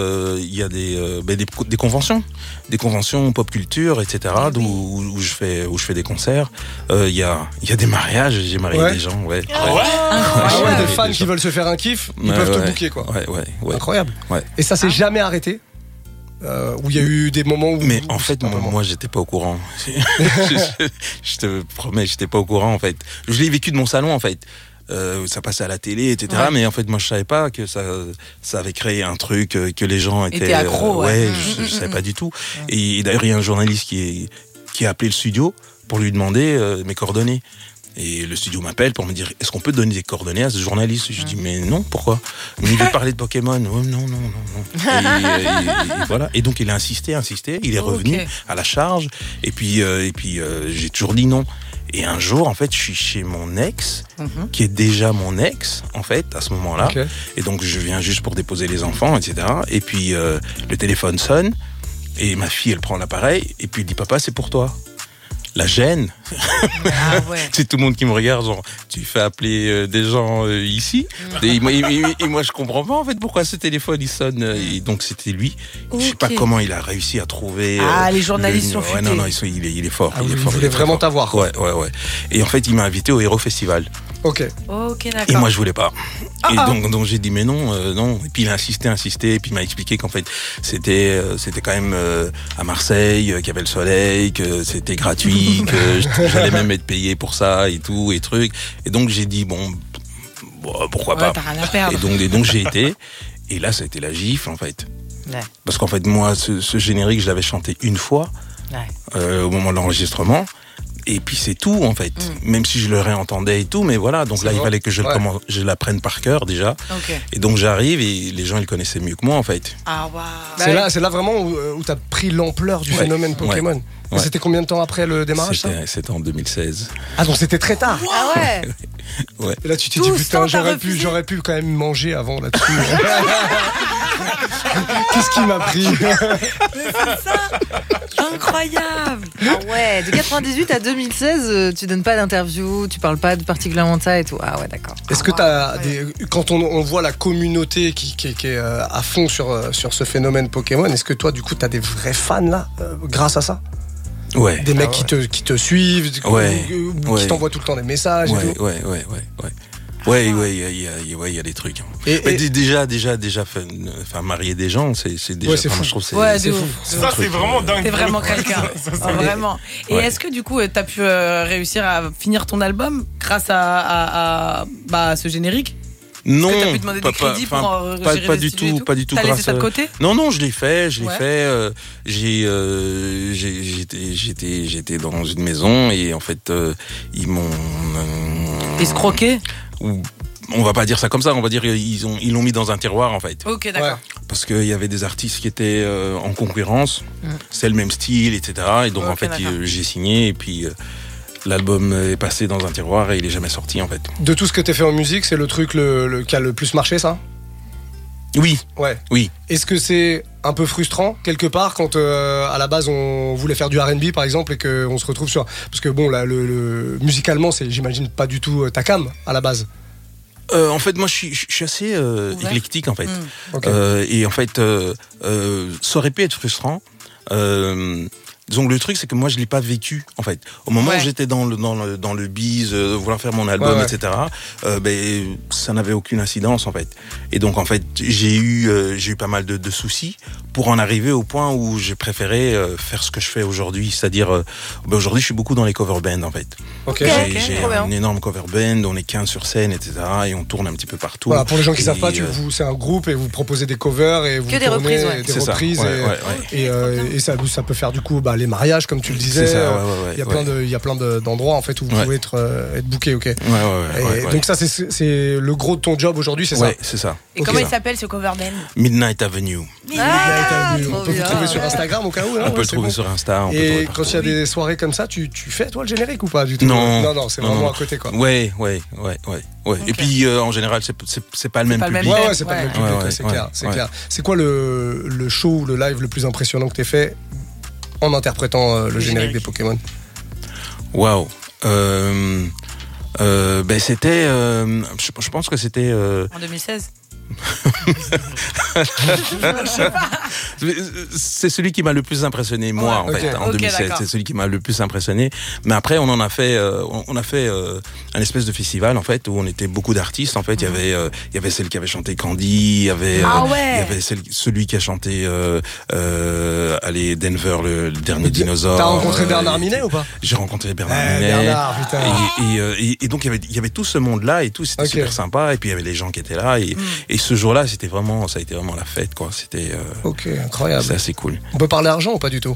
des conventions pop culture, etc. Où je fais des concerts. Il y a des mariages, j'ai marié des gens, ouais. Des fans qui veulent se faire un kiff, ils peuvent te booker, quoi. Ouais. Incroyable. Ouais. Et ça s'est jamais arrêté? Où il y a eu des moments où... Mais en fait, moi, j'étais pas au courant. Je te promets, j'étais pas au courant, en fait. Je l'ai vécu de mon salon, en fait. Ça passait à la télé, etc. Mais en fait, moi, je savais pas que ça avait créé un truc, que les gens étaient accros. Je savais pas du tout. Et d'ailleurs, il y a un journaliste qui a appelé le studio pour lui demander mes coordonnées. Et le studio m'appelle pour me dire, est-ce qu'on peut donner des coordonnées à ce journaliste? Je dis, mais non, pourquoi? Mais il veut parler de Pokémon. Oh, non. Et voilà. Et donc, il a insisté. Il est revenu à la charge. Et puis, j'ai toujours dit non. Et un jour, en fait, je suis chez mon ex, qui est déjà mon ex, en fait, à ce moment-là. Okay. Et donc, je viens juste pour déposer les enfants, etc. Et puis, le téléphone sonne. Et ma fille, elle prend l'appareil. Et puis, elle dit, papa, c'est pour toi. La gêne. C'est tout le monde qui me regarde, genre, tu fais appeler des gens ici. Et moi, je comprends pas, en fait, pourquoi ce téléphone, il sonne. Et donc, c'était lui. Je sais pas comment il a réussi à trouver. Les journalistes sont futés. Non, il est fort. Il voulait vraiment t'avoir. Ouais. Et en fait, il m'a invité au Hero Festival. Ok, d'accord. Et moi, je voulais pas. Et donc j'ai dit, mais non. Et puis, il a insisté. Et puis, il m'a expliqué qu'en fait, c'était quand même à Marseille, qu'il y avait le soleil, que c'était gratuit, que j'allais même être payé pour ça et tout, et trucs. Et donc, j'ai dit, bon, pourquoi pas. T'as rien à perdre. Et donc, j'ai été. Et là, ça a été la gifle, en fait. Ouais. Parce qu'en fait, moi, ce générique, je l'avais chanté une fois, au moment de l'enregistrement. Et puis c'est tout, en fait. Même si je le réentendais et tout, mais voilà. Donc là, il fallait que je l'apprenne par cœur, déjà. Okay. Et donc j'arrive et les gens, ils connaissaient mieux que moi, en fait. Ah, waouh. C'est là vraiment où t'as pris l'ampleur du phénomène Pokémon. Ouais. C'était combien de temps après le démarrage, C'était en 2016. Ah, donc c'était très tard. Ah ouais. Ouais. Et là, tu t'es dit, putain, j'aurais pu quand même manger avant là-dessus. Qu'est-ce qui m'a pris? Mais c'est ça. Incroyable. Ah ouais, de 98 à 2016, tu donnes pas d'interview, tu parles pas particulièrement de ça et tout. Ah ouais, d'accord. Est-ce que t'as quand on voit la communauté qui est à fond sur ce phénomène Pokémon, est-ce que toi, du coup, t'as des vrais fans là, grâce à ça? Ouais. Des mecs qui te suivent, qui t'envoient tout le temps des messages. Ouais, il y a des trucs. Déjà, marier des gens, c'est déjà. C'est fou. Je trouve c'est fou. Ça, c'est vraiment dingue. T'es vraiment quelqu'un. Vraiment. Et est-ce que du coup, t'as pu réussir à finir ton album grâce à ce générique? Non, pas du tout. T'as laissé ça de côté? Non, je l'ai fait. J'étais dans une maison et en fait, ils m'ont escroqué. On va pas dire ça comme ça, on va dire ils l'ont mis dans un tiroir, en fait. Ok, d'accord. Ouais. Parce qu'il y avait des artistes qui étaient en concurrence, c'est le même style, etc. Et donc en fait, j'ai signé et puis. L'album est passé dans un tiroir et il est jamais sorti, en fait. De tout ce que t'as fait en musique, c'est le truc qui a le plus marché, ça? Oui. Ouais. Oui. Est-ce que c'est un peu frustrant quelque part quand à la base on voulait faire du R&B par exemple et qu'on se retrouve sur, parce que bon là musicalement c'est, j'imagine, pas du tout ta cam à la base. En fait, moi, je suis assez éclectique, en fait. Okay. Et en fait, ça aurait pu être frustrant. disons que le truc, c'est que moi, je l'ai pas vécu, en fait. Au moment où j'étais dans le bise, vouloir faire mon album, etc., ça n'avait aucune incidence, en fait. Et donc, en fait, j'ai eu pas mal de soucis pour en arriver au point où j'ai préféré faire ce que je fais aujourd'hui. C'est-à-dire, aujourd'hui, je suis beaucoup dans les cover bands, en fait. J'ai une énorme cover band, on est 15 sur scène, etc., et on tourne un petit peu partout. Voilà, pour les gens qui savent pas, c'est un groupe et vous proposez des covers et vous tournez des reprises. Et ça peut faire du coup les mariages, comme tu le disais. Il y a plein d'endroits en fait où vous pouvez être booké, ok. Donc ça c'est le gros de ton job aujourd'hui, c'est ça. Ouais, c'est ça. Et comment il s'appelle ce cover band? Midnight Avenue. On peut vous trouver sur Instagram au cas où. On peut le trouver sur Insta. Et quand il y a des soirées comme ça, tu fais toi le générique ou pas du tout? Non, c'est vraiment à côté quoi. Ouais. Et puis en général c'est pas le même public. Ouais, c'est pas le même public, c'est clair. C'est quoi le show, le live le plus impressionnant que t'aies fait en interprétant le générique des Pokémon? Waouh. C'était, je pense que c'était en 2016. C'est celui qui m'a le plus impressionné moi en fait en 2016. C'est celui qui m'a le plus impressionné. Mais après on a fait un espèce de festival en fait où on était beaucoup d'artistes en fait. Il y avait celle qui avait chanté Candy, il y avait celui qui a chanté Denver, le dernier dinosaure. T'as rencontré Bernard Minet ou pas? J'ai rencontré Bernard Minet. Bernard, putain. Et donc il y avait tout ce monde là et tout, c'était super sympa. Et puis il y avait les gens qui étaient là et ce jour-là, ça a été vraiment la fête, quoi. C'était. Incroyable. C'est assez cool. On peut parler argent ou pas du tout?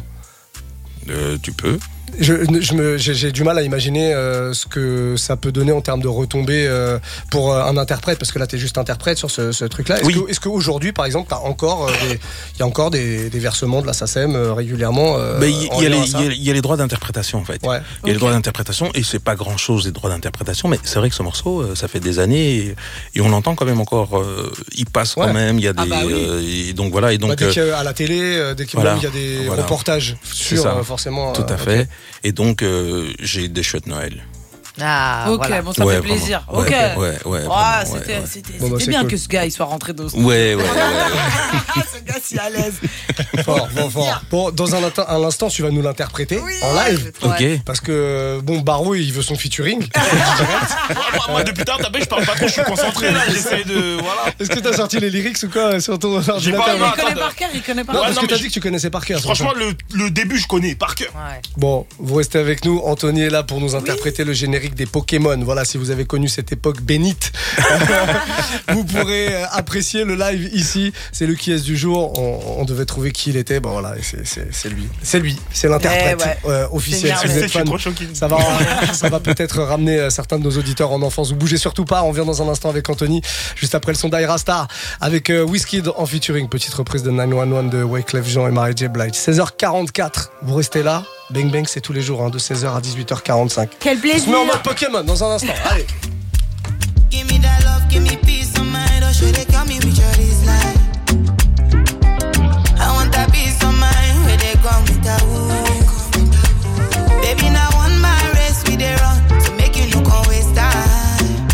Tu peux. J'ai du mal à imaginer ce que ça peut donner en termes de retombées pour un interprète, parce que là t'es juste interprète sur ce truc-là. Est-ce qu'aujourd'hui, par exemple, il y a encore des versements de la SACEM régulièrement? Il y a les droits d'interprétation en fait. Il y a les droits d'interprétation et c'est pas grand-chose les droits d'interprétation, mais c'est vrai que ce morceau, ça fait des années et on l'entend quand même encore. Il passe quand même. Il y a des et donc voilà et donc dès qu'à la télé, dès qu'il y a des reportages sur forcément. Tout à fait. Et donc, j'ai des chouettes Noël. Ah, ok, voilà. Bon, ça fait plaisir. Ok. C'était bien cool que ce gars il soit rentré dans ce Ouais. Ce gars si à l'aise. Fort. Bon, dans un instant, tu vas nous l'interpréter en live. Ok. Parce que, Barou, il veut son featuring. Moi, depuis tard, je parle pas trop, je suis concentré là, j'essaie de. Voilà. Est-ce que t'as sorti les lyrics ou quoi sur ton ordinateur? Il connaît par cœur. Non, parce que t'as dit que tu connaissais par cœur. Franchement, le début, je connais par cœur. Bon, vous restez avec nous. Anthony est là pour nous interpréter le générique des Pokémon. Voilà, si vous avez connu cette époque bénite, vous pourrez apprécier le live ici. C'est le qui est du jour. On devait trouver qui il était. Bon voilà, c'est lui. C'est l'interprète officiel. Si vous êtes fan, ça va peut-être ramener certains de nos auditeurs en enfance. Vous bougez surtout pas. On vient dans un instant avec Anthony. Juste après le son d'Aira Star avec Wizkid en featuring. Petite reprise de 911 de Wyclef Jean et Mary J. Blige. 16h44. Vous restez là. Bang Bang, c'est tous les jours, de 16h à 18h45. Quel plaisir! On se met en mode Pokémon dans un instant. Allez! Give me that love, give me peace of mind. Or should they call me Richard Islam? I want that peace of mind where they come with that woo. Baby, now on my race we they run, so make you look always time.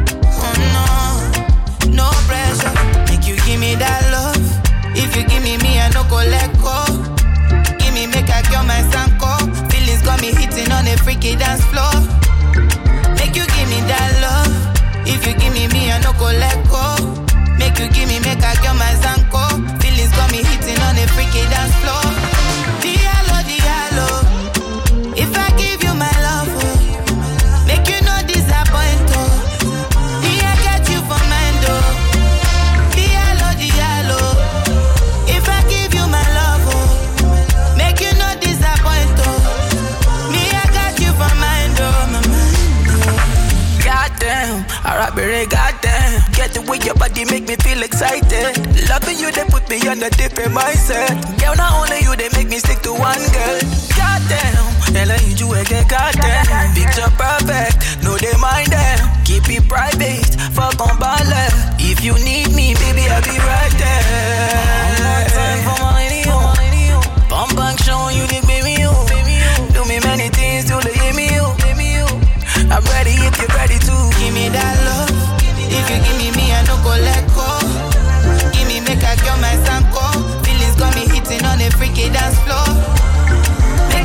Oh no pressure. Make you give me that love. If you give me, I no go let go. Make I kill my sanko. Feelings got me hitting on a freaky dance floor. Make you give me that love. If you give me, I no go let go. Make you give me, make I kill my sanko. Feelings got me hitting on a freaky dance floor. Diallo. If I give you my love, make you no disappoint. I get you for mind. Diallo. If I give you my love. Alright, goddamn. Get the way your body make me feel excited. Loving you, they put me on a different mindset. Girl, not only you, they make me stick to one girl. Goddamn, and I need you again, goddamn. Picture perfect, no they mind them. Keep it private, fuck on baller. If you need me, baby, I'll be right there. One more time for my radio. Bump back, showing you the baby you. Do me many things till they hear me you. I'm ready if you're ready to. Give me that love. If you give me, I no go let go. Give me, make I kill my sanko. Feelings got me hitting on a freaky dance floor. Make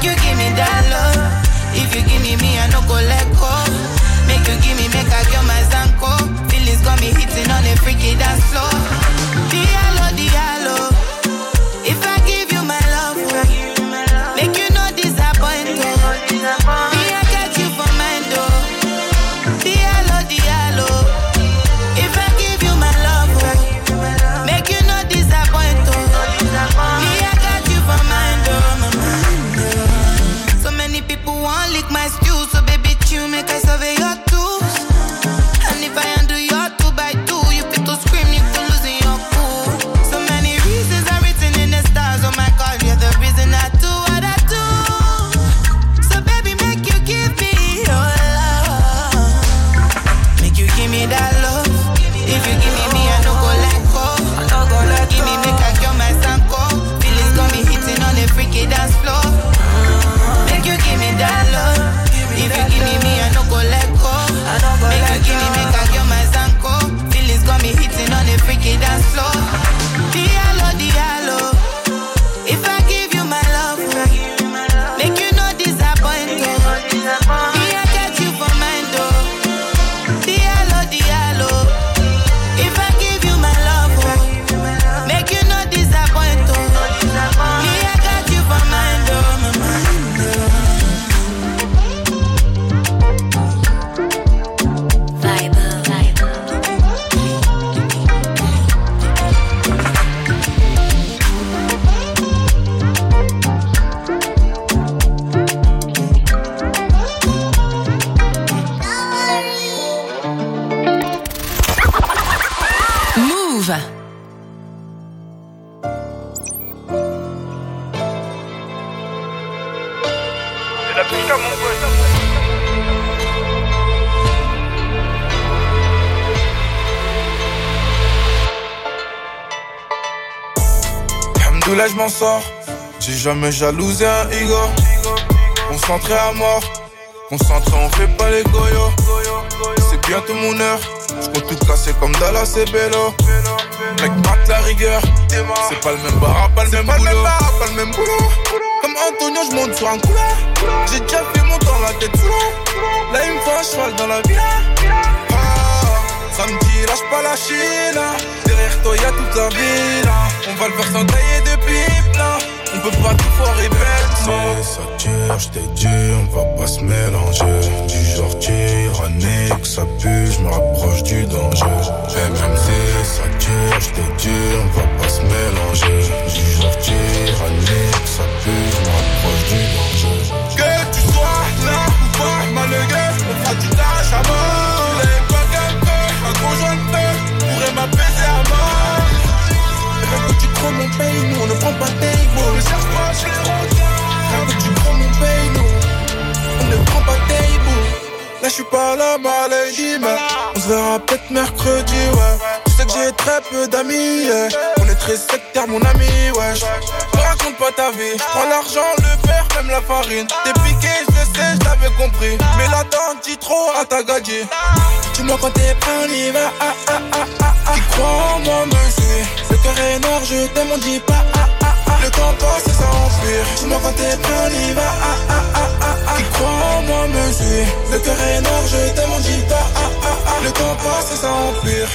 tous les je m'en sors. J'ai jamais jalousé un ego. Concentré à mort. Concentré, on fait pas les goyos. C'est bientôt mon heure. J'compte tout casser comme Dallas et Bello. Mec, mate la rigueur. C'est pas le même bar, pas le même boulot. Comme Antonio, j'monte sur un couleur. J'ai déjà fait mon temps la tête sous l'eau. Là, il me faut un cheval dans la villa. Samedi, lâche pas la Chine. Derrière toi, y'a toute la ville. On va le faire sans tailler de pipe. On peut pas tout foirer bête. Ça tire, j't'ai dit, on va pas se mélanger. Du genre tyrannique, que ça pue, j'me rapproche du danger. MMZ, ça tire, j't'ai dit, on va pas se mélanger. Du genre tyrannique, que ça pue, j'me rapproche du danger. Que tu sois là ou pas, malheureux, on fera du tâche à mort. Les pas qu'un peu, un gros joint de peu, pourrait m'apaiser à mort. Quand tu prends mon pays, nous on ne prend pas tes mots. Ne cherche pas, je les retiens. Quand tu prends mon pays, nous on ne prend pas tes mots. Là je suis pas là, ma lady, mais on se verra peut-être mercredi, ouais. Tu sais que j'ai très peu d'amis, yeah. On est très sectaire, mon ami, ouais. Me raconte pas ta vie. Prends l'argent, le verre, même la farine. T'es piqué, je le sais, je l'avais compris. Mais là t'en dis trop à ta gadget. Dis-moi quand t'es prêt, on y va. Qui croit en moi, me suit. Le cœur est noir, je t'aime, on dit pas. Le temps passe et ça empire. Dis-moi quand t'es prêt, on y va. Qui croit en moi, me suit. Le cœur est noir, je t'aime, on dit pas. Le temps passe et ça empire.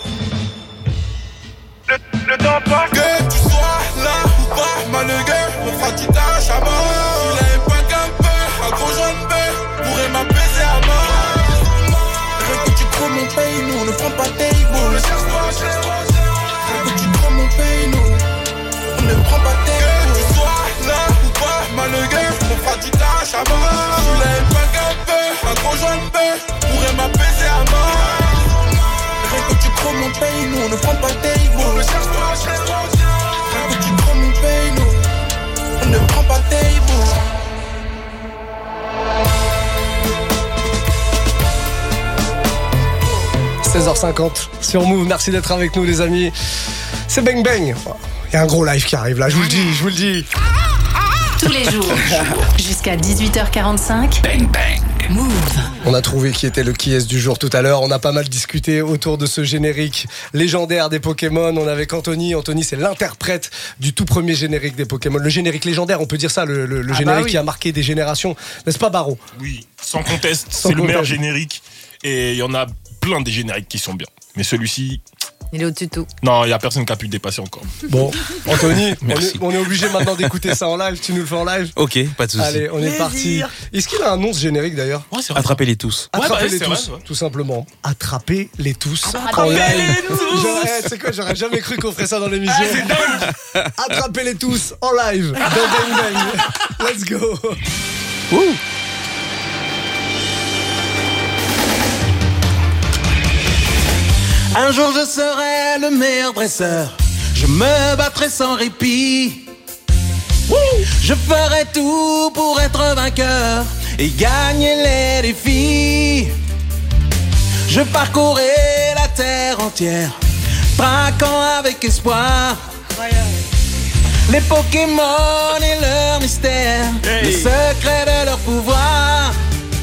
Le temps passe. Que tu sois là ou pas, malheureux, on fera du tâche à mort. Il avait pas qu'un peu, un gros jaune bœuf pourrait m'apaiser à mort. Que tu prends mon pays, nous on ne prend pas tes mots. Ne cherche pas, je les retiens. Que tu prends mon pays, nous on ne prend pas tes mots. Que tu sois là ou pas, malheureux, on fera du tâche à mort. Il avait pas qu'un peu, un gros jaune bœuf pourrait m'apaiser à mort. Que tu prends mon pays, nous on ne prend pas tes mots. Ne cherche pas, je les retiens. Que tu prends mon pays, nous on ne prend pas tes mots. – 16h50 sur Move, merci d'être avec nous les amis. C'est Bang Bang. Il y a un gros live qui arrive là, je vous le dis. Tous les jours, jusqu'à 18h45. Bang Bang. Move. On a trouvé qui était le qui est du jour tout à l'heure. On a pas mal discuté autour de ce générique légendaire des Pokémon. On est avec Anthony. Anthony, c'est l'interprète du tout premier générique des Pokémon. Le générique légendaire, on peut dire ça, le générique qui a marqué des générations. N'est-ce pas, Baro ? Oui, sans conteste, c'est le meilleur générique. Et il y en a plein des génériques qui sont bien. Mais celui-ci... Il est au-dessus de tout. Non, il n'y a personne qui a pu le dépasser encore. Bon, Anthony, on est obligé maintenant d'écouter ça en live. Tu nous le fais en live ? Ok, pas de soucis. Allez, on est parti. Est-ce qu'il a un nom ce générique d'ailleurs ? Ouais, Attrapez-les tous. Attrapez-les tous, tout simplement. Attrapez-les tous en live. Tu sais quoi, j'aurais jamais cru qu'on ferait ça dans l'émission. C'est dingue. Attrapez-les tous en live dans Bang Bang. Let's go. Ouh. Un jour je serai le meilleur dresseur. Je me battrai sans répit. Je ferai tout pour être vainqueur et gagner les défis. Je parcourrai la terre entière, traquant avec espoir les Pokémon et leur mystère, les secrets de leur pouvoir.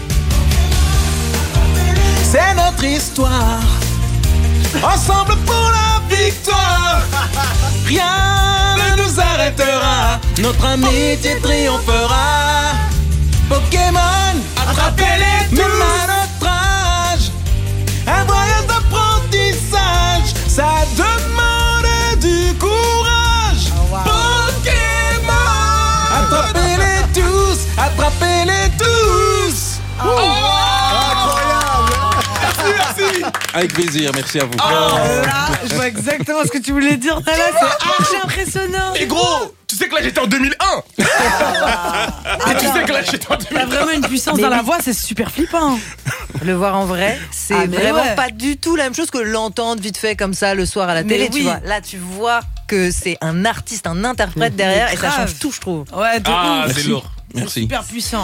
C'est notre histoire. Ensemble pour la victoire. Rien ne nous arrêtera. Notre amitié triomphera. Pokémon, attrapez-les tous. Même à notre âge, un voyage d'apprentissage. Ça demande du courage. Pokémon, attrapez-les tous. Attrapez-les tous. Merci. Avec plaisir, merci à vous. Je vois exactement ce que tu voulais dire. Là, c'est archi impressionnant. Et gros, tu sais que là j'étais en 2001. Et tu sais que là j'étais en 2001. T'as vraiment une puissance dans la voix, c'est super flippant. Le voir en vrai, c'est vraiment pas du tout la même chose que l'entendre vite fait comme ça le soir à la télé. Tu vois. Là, tu vois que c'est un artiste, un interprète derrière, et ça change tout, je trouve. Ouais, c'est lourd. Merci. Super puissant.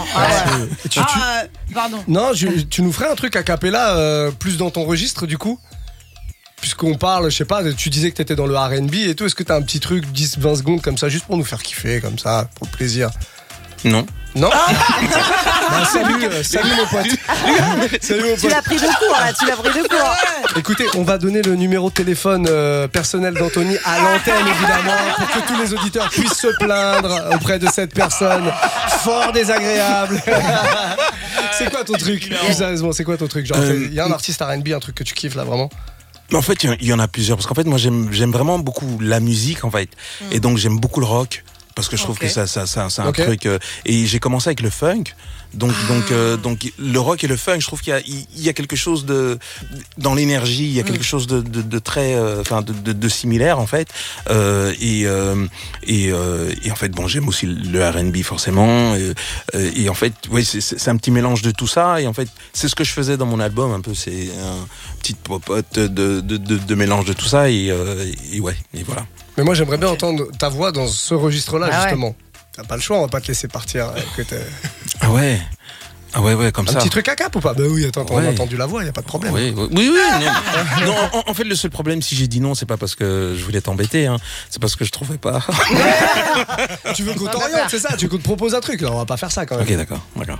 Pardon. Non, tu nous ferais un truc a cappella plus dans ton registre du coup ? puisqu'on parle, je sais pas, tu disais que t'étais dans le R&B et tout, est-ce que t'as un petit truc 10-20 secondes comme ça, juste pour nous faire kiffer, comme ça, pour le plaisir? Non. Non. Bah, salut mon pote. Salut mon pote. Tu l'as pris de court là, tu l'as pris de court. Écoutez, on va donner le numéro de téléphone personnel d'Anthony à l'antenne évidemment pour que tous les auditeurs puissent se plaindre auprès de cette personne fort désagréable. C'est quoi ton truc? Plus sérieusement, c'est quoi ton truc? Genre, il y a un artiste R&B, un truc que tu kiffes là vraiment? En fait, il y en a plusieurs parce qu'en fait, moi, j'aime vraiment beaucoup la musique en fait, et donc j'aime beaucoup le rock. Parce que je trouve que ça c'est un truc et j'ai commencé avec le funk donc le rock et le funk, je trouve qu'il y a quelque chose de dans l'énergie, il y a quelque chose de très de similaire en fait et en fait bon, j'aime aussi le R&B forcément et en fait oui, c'est un petit mélange de tout ça et en fait c'est ce que je faisais dans mon album un peu, c'est un petit popote de mélange de tout ça et ouais, et voilà. Mais moi j'aimerais bien entendre ta voix dans ce registre-là justement. Ouais. T'as pas le choix, on va pas te laisser partir. Ah ouais, comme ça. Un petit truc à cap ou pas? Bah oui, attends, on a entendu la voix, y a pas de problème. Oui. Non, en fait le seul problème si j'ai dit non, c'est pas parce que je voulais t'embêter, hein. C'est parce que je trouvais pas. Tu veux qu'on t'oriente, c'est ça? Tu veux qu'on te propose un truc? Là, on va pas faire ça quand même. Ok, d'accord.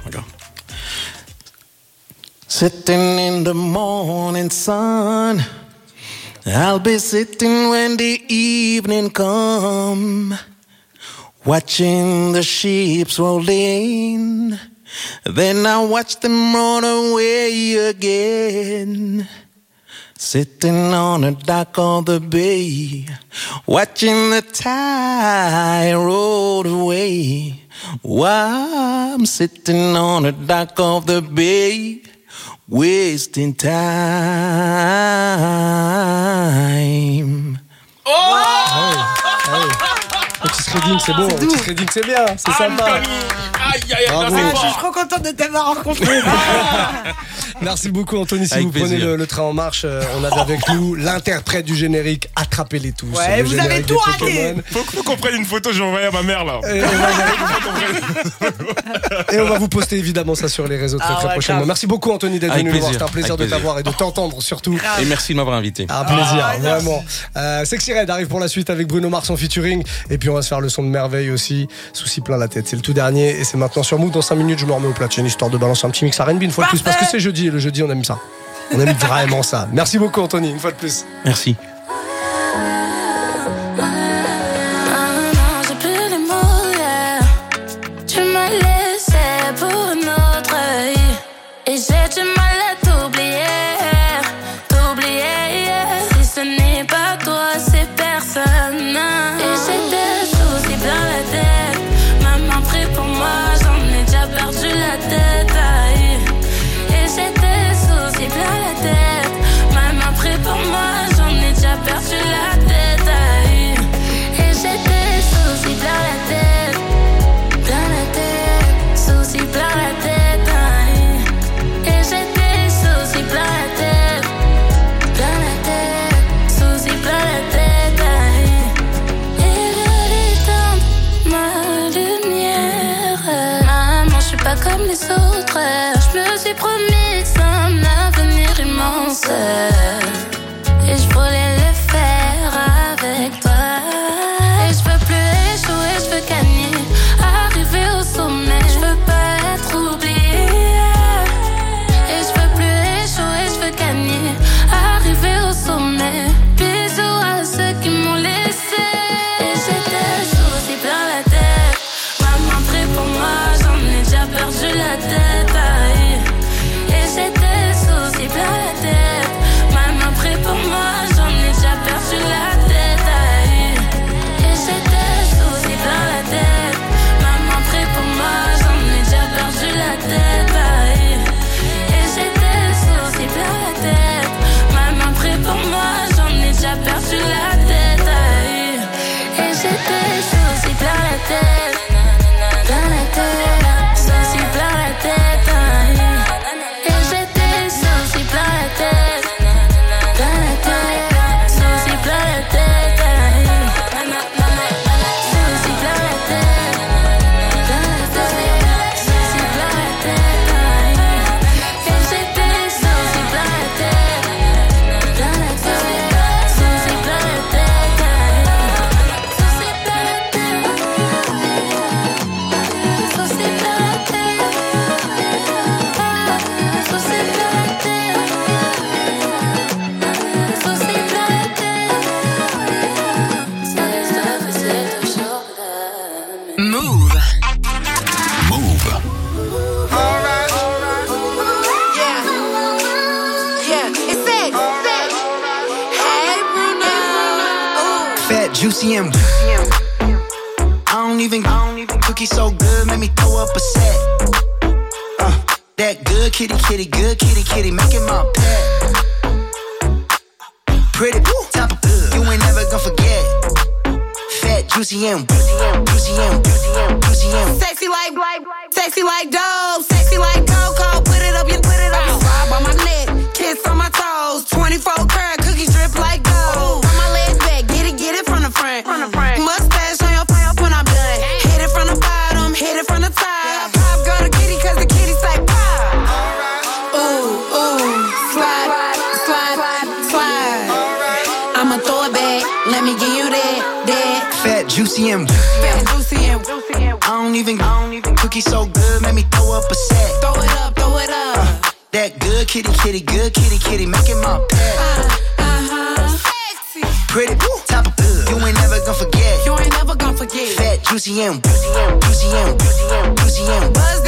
Sitting in the morning sun, I'll be sitting when the evening come, watching the ships roll in, then I watch them run away again. Sitting on the dock of the bay, watching the tide roll away, while I'm sitting on the dock of the bay, wasting time. Oh! Hey. Otis Redding, c'est bon. Otis Redding, c'est bien. C'est sympa. Je suis trop contente de t'avoir rencontré. Merci beaucoup, Anthony. Si vous prenez le train en marche, on avait avec nous l'interprète du générique. Attrapez-les tous. Ouais, vous avez tout raté. Faut qu'on prenne une photo, j'ai envoyé à ma mère là. Et on va vous poster évidemment ça sur les réseaux très prochainement. Grave. Merci beaucoup, Anthony, d'être venu nous voir. C'était un plaisir de t'avoir et de t'entendre surtout. Grave. Et merci de m'avoir invité. Un plaisir, vraiment. Sexy Red arrive pour la suite avec Bruno Mars en featuring. Et puis on va se faire le son de merveille aussi. Souci plein la tête. C'est le tout dernier et c'est maintenant sur Move. Dans 5 minutes, je me remets au platine histoire de balancer un petit mix R&B une fois de plus parce que c'est jeudi et le jeudi on aime ça. On aime vraiment ça. Merci beaucoup, Anthony, une fois de plus. Merci. Comme les autres, je me suis promis un avenir immense et je voulais le faire avec toi. Et je veux plus échouer, je veux gagner, arriver au sommet. Je veux pas être oublié. Et je veux plus échouer, je veux gagner, arriver au sommet. Bisous à ceux qui m'ont laissé. Et j'étais soucis plein la tête. Maman prie pour moi, j'en ai déjà perdu la tête, aïe. Et j'ai des soucis plein la tête. Maman prie pour moi, j'en ai déjà perdu la tête, aïe. Et j'ai des soucis plein la tête. Maman prie pour moi, j'en ai déjà perdu la tête, aïe. Et j'ai des soucis plein la tête. Maman prie pour moi, j'en ai déjà perdu la tête, aïe. Et j'ai des soucis plein la tête. Plein la tête. Soucis plein la tête, et j'ai des soucis plein la tête, plein la tête, soucis plein la tête, soucis plein la tête, plein la tête, soucis plein la tête, et j'ai des soucis plein la tête, plein la tête, juicy and I don't even cookie so good, make me throw up a set. That good kitty, good kitty, making my pet. Pretty, top of good, you ain't never gonna forget. Fat, juicy and sexy like dope, sexy like cocoa. Put it up, you vibe on my neck, kiss on my toes. 24 karat cookies drip like gold. On my legs back, get it from the front. Mustache on your when I'm done. Hit it from the bottom, hit it from the top. Pop girl the kitty, cause the kitty say pop. Ooh, slide. I'ma throw it back, let me give you that. Fat, juicy and I don't even cookie so good, make me throw up a set. Throw it up. That good kitty, good kitty, making my pet. Sexy. Pretty, top of good, you ain't never gonna forget. Fat, juicy and buzz